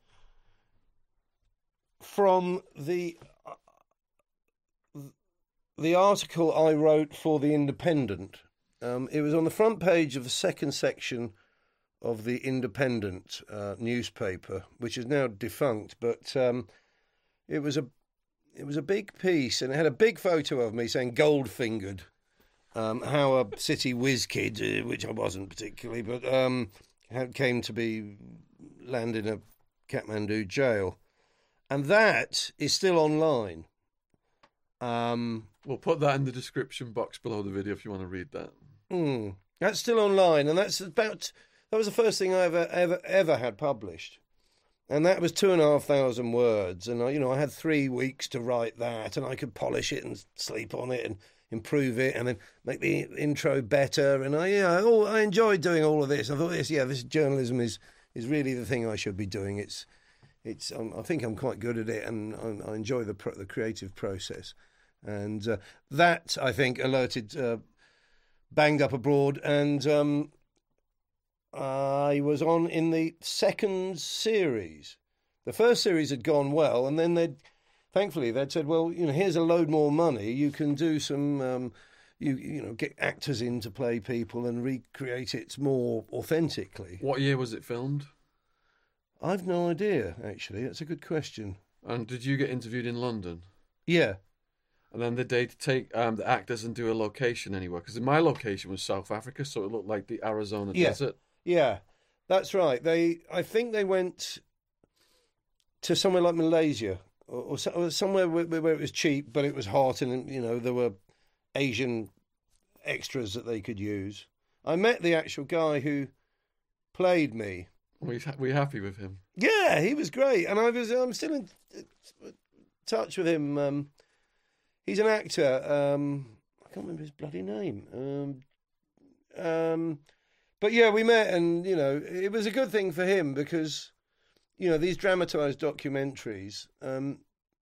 from the uh, the article I wrote for The Independent. Um, it was on the front page of the second section of The Independent uh, newspaper, which is now defunct, but um, it was a it was a big piece, and it had a big photo of me saying "gold-fingered," um, how a city whiz kid, uh, which I wasn't particularly, but um, had, came to be land in a Kathmandu jail. And that is still online. Um, we'll put that in the description box below the video if you want to read that. Mm, that's still online, and that's about that was the first thing I ever ever ever had published, and that was two and a half thousand words. And I, you know, I had three weeks to write that, and I could polish it and sleep on it and improve it, and then make the intro better. And I, yeah, oh, I enjoyed doing all of this. I thought this, yeah, this journalism is is really the thing I should be doing. It's It's. Um, I think I'm quite good at it, and I, I enjoy the pro- the creative process, and uh, that I think alerted uh, Banged Up Abroad, and um, I was on in the second series. The first series had gone well, and then they'd, thankfully, they'd said, "Well, you know, here's a load more money. You can do some, um, you you know, get actors in to play people and recreate it more authentically." What year was it filmed? I've no idea, actually. That's a good question. And did you get interviewed in London? Yeah. And then did they take um, the actors and do a location anywhere? Because my location was South Africa, so it looked like the Arizona yeah. desert. Yeah, that's right. They, I think they went to somewhere like Malaysia, or, or, so, or somewhere where, where it was cheap, but it was hot, and, you know, there were Asian extras that they could use. I met the actual guy who played me. We we happy with him? Yeah, he was great, and I was. I'm still in touch with him. Um, he's an actor. Um, I can't remember his bloody name. Um, um, but yeah, we met, and you know, it was a good thing for him because, you know, these dramatised documentaries um,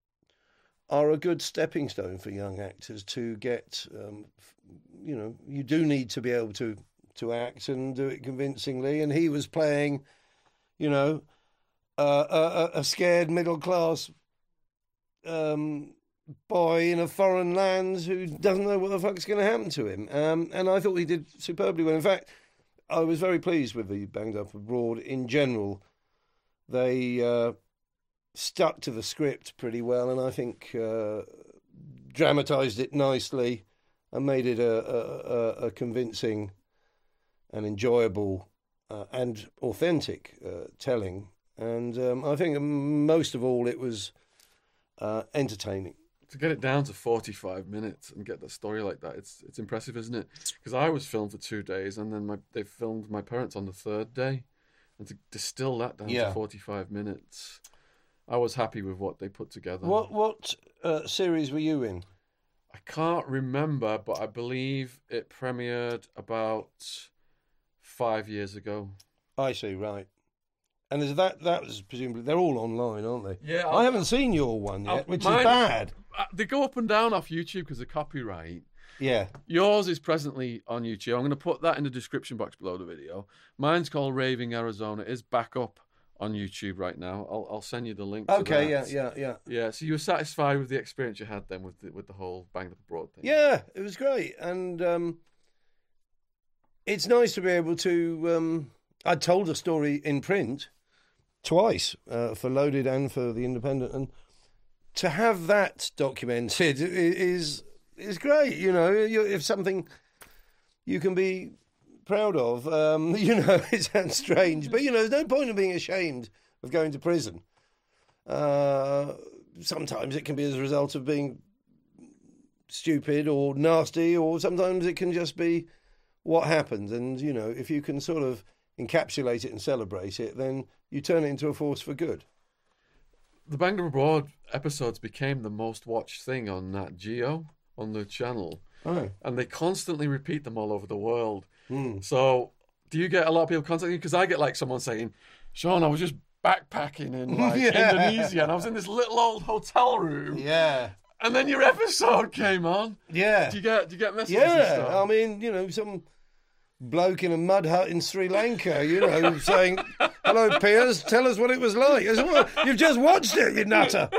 are a good stepping stone for young actors to get. Um, you know, you do need to be able to to act and do it convincingly, and he was playing. You know, uh, a, a scared middle class um, boy in a foreign land who doesn't know what the fuck's going to happen to him. Um, and I thought he did superbly well. In fact, I was very pleased with the Banged Up Abroad in general. They uh, stuck to the script pretty well, and I think uh, dramatised it nicely and made it a, a, a convincing and enjoyable Uh, and authentic uh, telling, and um, I think most of all it was uh, entertaining. To get it down to forty-five minutes and get the story like that, it's it's impressive, isn't it? Because I was filmed for two days, and then my, they filmed my parents on the third day, and to distill that down yeah. to forty-five minutes, I was happy with what they put together. What what uh, series were you in? I can't remember, but I believe it premiered about five years ago. I see, right. And is that that was presumably they're all online, aren't they? Yeah, I I'll, haven't seen your one yet, I'll, which mine, is bad. They go up and down off YouTube because of copyright. Yeah. Yours is presently on YouTube. I'm going to put that in the description box below the video. Mine's called Raving Arizona. It is back up on YouTube right now. I'll I'll send you the link. Okay. To that. Yeah. Yeah. Yeah. Yeah. So you were satisfied with the experience you had then with the, with the whole Banged Up Abroad thing? Yeah, it was great, and um, it's nice to be able to. Um, I told a story in print twice uh, for Loaded and for the Independent, and to have that documented is is great. You know, if something you can be proud of. Um, you know, it sounds strange, but you know, there's no point in being ashamed of going to prison. Uh, sometimes it can be as a result of being stupid or nasty, or sometimes it can just be what happened. And, you know, if you can sort of encapsulate it and celebrate it, then you turn it into a force for good. The Banged Up Abroad episodes became the most watched thing on Nat Geo, on the channel. Oh. And they constantly repeat them all over the world. Mm. So do you get a lot of people contacting you? Because I get like someone saying, Sean, I was just backpacking in like Yeah. Indonesia and I was in this little old hotel room. Yeah. And then your episode came on. Yeah. Do you get do you get messages and Yeah. stuff? I mean, you know, some bloke in a mud hut in Sri Lanka, you know, saying, hello, Piers, tell us what it was like. I said, well, you've just watched it, you nutter.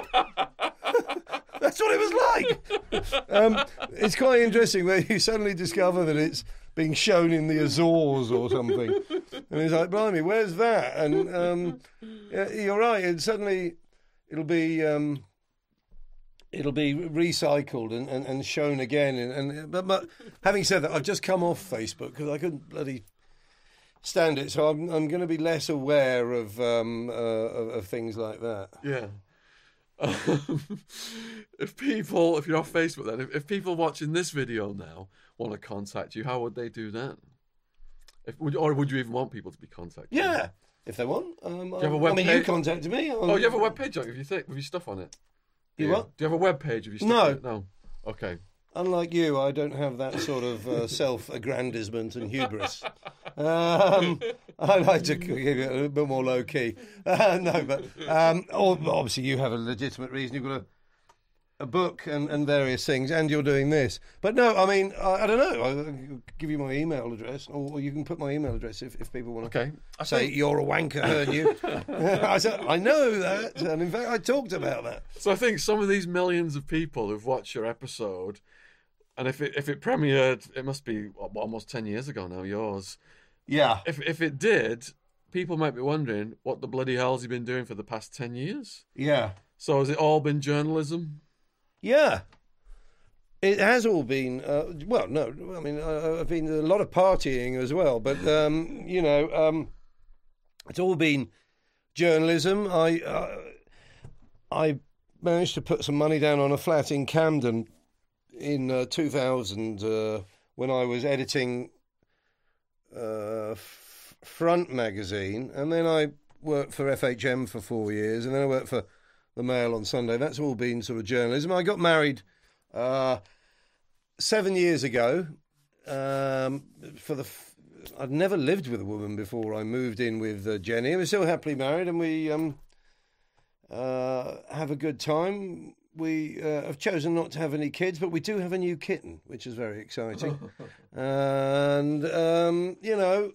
That's what it was like. Um, it's quite interesting where you suddenly discover that it's being shown in the Azores or something. And it's like, blimey, where's that? And um, yeah, you're right, and suddenly it'll be... Um, It'll be recycled and, and, and shown again. And, and but, but having said that, I've just come off Facebook because I couldn't bloody stand it. So I'm I'm going to be less aware of um uh, of, of things like that. Yeah. Um, if people, if you're off Facebook, then if, if people watching this video now want to contact you, how would they do that? If would, or would you even want people to be contacted? Yeah, if they want. Um, you have a I web mean, page? you contacted me. Oh, you have a web page with your thing, with your stuff on it. You Yeah. what? Do you have a web page of your stuff No. on it? No. Okay. Unlike you, I don't have that sort of uh, self-aggrandizement and hubris. Um, I like to keep it a little bit more low-key. Uh, no, but um, obviously you have a legitimate reason. You've got a, a book and, and various things, and you're doing this. But no, I mean, I, I don't know. I'll give you my email address, or, or you can put my email address if, if people want to Okay. I say, think- you're a wanker, heard you. I said, I know that, and in fact, I talked about that. So I think some of these millions of people who've watched your episode, and if it if it premiered, it must be what, almost ten years ago now. Yours. Yeah. If if it did, people might be wondering what the bloody hell's he been doing for the past ten years. Yeah. So has it all been journalism? Yeah. It has all been, uh, well, no, I mean, uh, I've been a lot of partying as well, but, um, you know, um, it's all been journalism. I uh, I managed to put some money down on a flat in Camden in uh, two thousand uh, when I was editing uh, F- Front magazine, and then I worked for F H M for four years, and then I worked for the Mail on Sunday. That's all been sort of journalism. I got married uh, seven years ago. Um, for the, f- I'd never lived with a woman before I moved in with uh, Jenny. We're still happily married, and we um, uh, have a good time. We uh, have chosen not to have any kids, but we do have a new kitten, which is very exciting. and um, you know,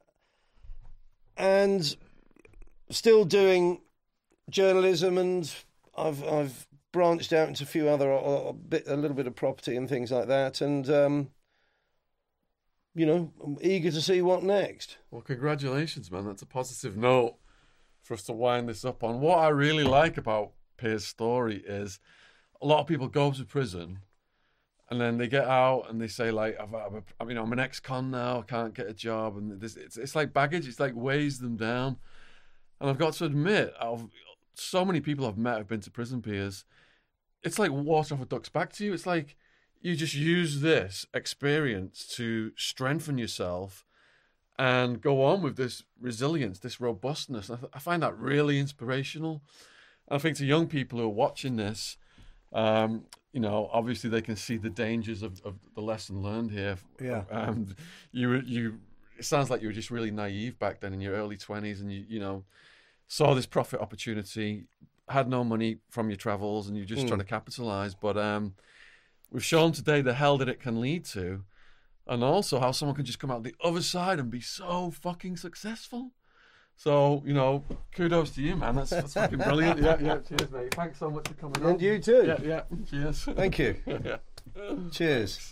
and still doing journalism, and I've I've branched out into a few other a, a bit a little bit of property and things like that, and um, you know, I'm eager to see what next. Well, congratulations, man. That's a positive note for us to wind this up on. What I really like about Piers' story is a lot of people go to prison and then they get out and they say, like, I've, I've, I mean, I'm an ex-con now, I can't get a job, and this, it's it's like baggage. It's like weighs them down. And I've got to admit, I've, so many people I've met have been to prison, Piers. It's like water off a duck's back to you. It's like you just use this experience to strengthen yourself and go on with this resilience, this robustness. I, th- I find that really inspirational. I think to young people who are watching this, um, you know, obviously they can see the dangers of, of the lesson learned here. Yeah. Um, you, you. It sounds like you were just really naive back then in your early twenties, and you, you know, saw this profit opportunity, had no money from your travels, and you're just Mm. trying to capitalize. But um, we've shown today the hell that it can lead to, and also how someone can just come out the other side and be so fucking successful. So, you know, kudos to you, man. That's, that's fucking brilliant. Yeah, yeah. Cheers, mate. Thanks so much for coming on. And you too. Yeah, yeah. Cheers. Thank you. Yeah. Cheers.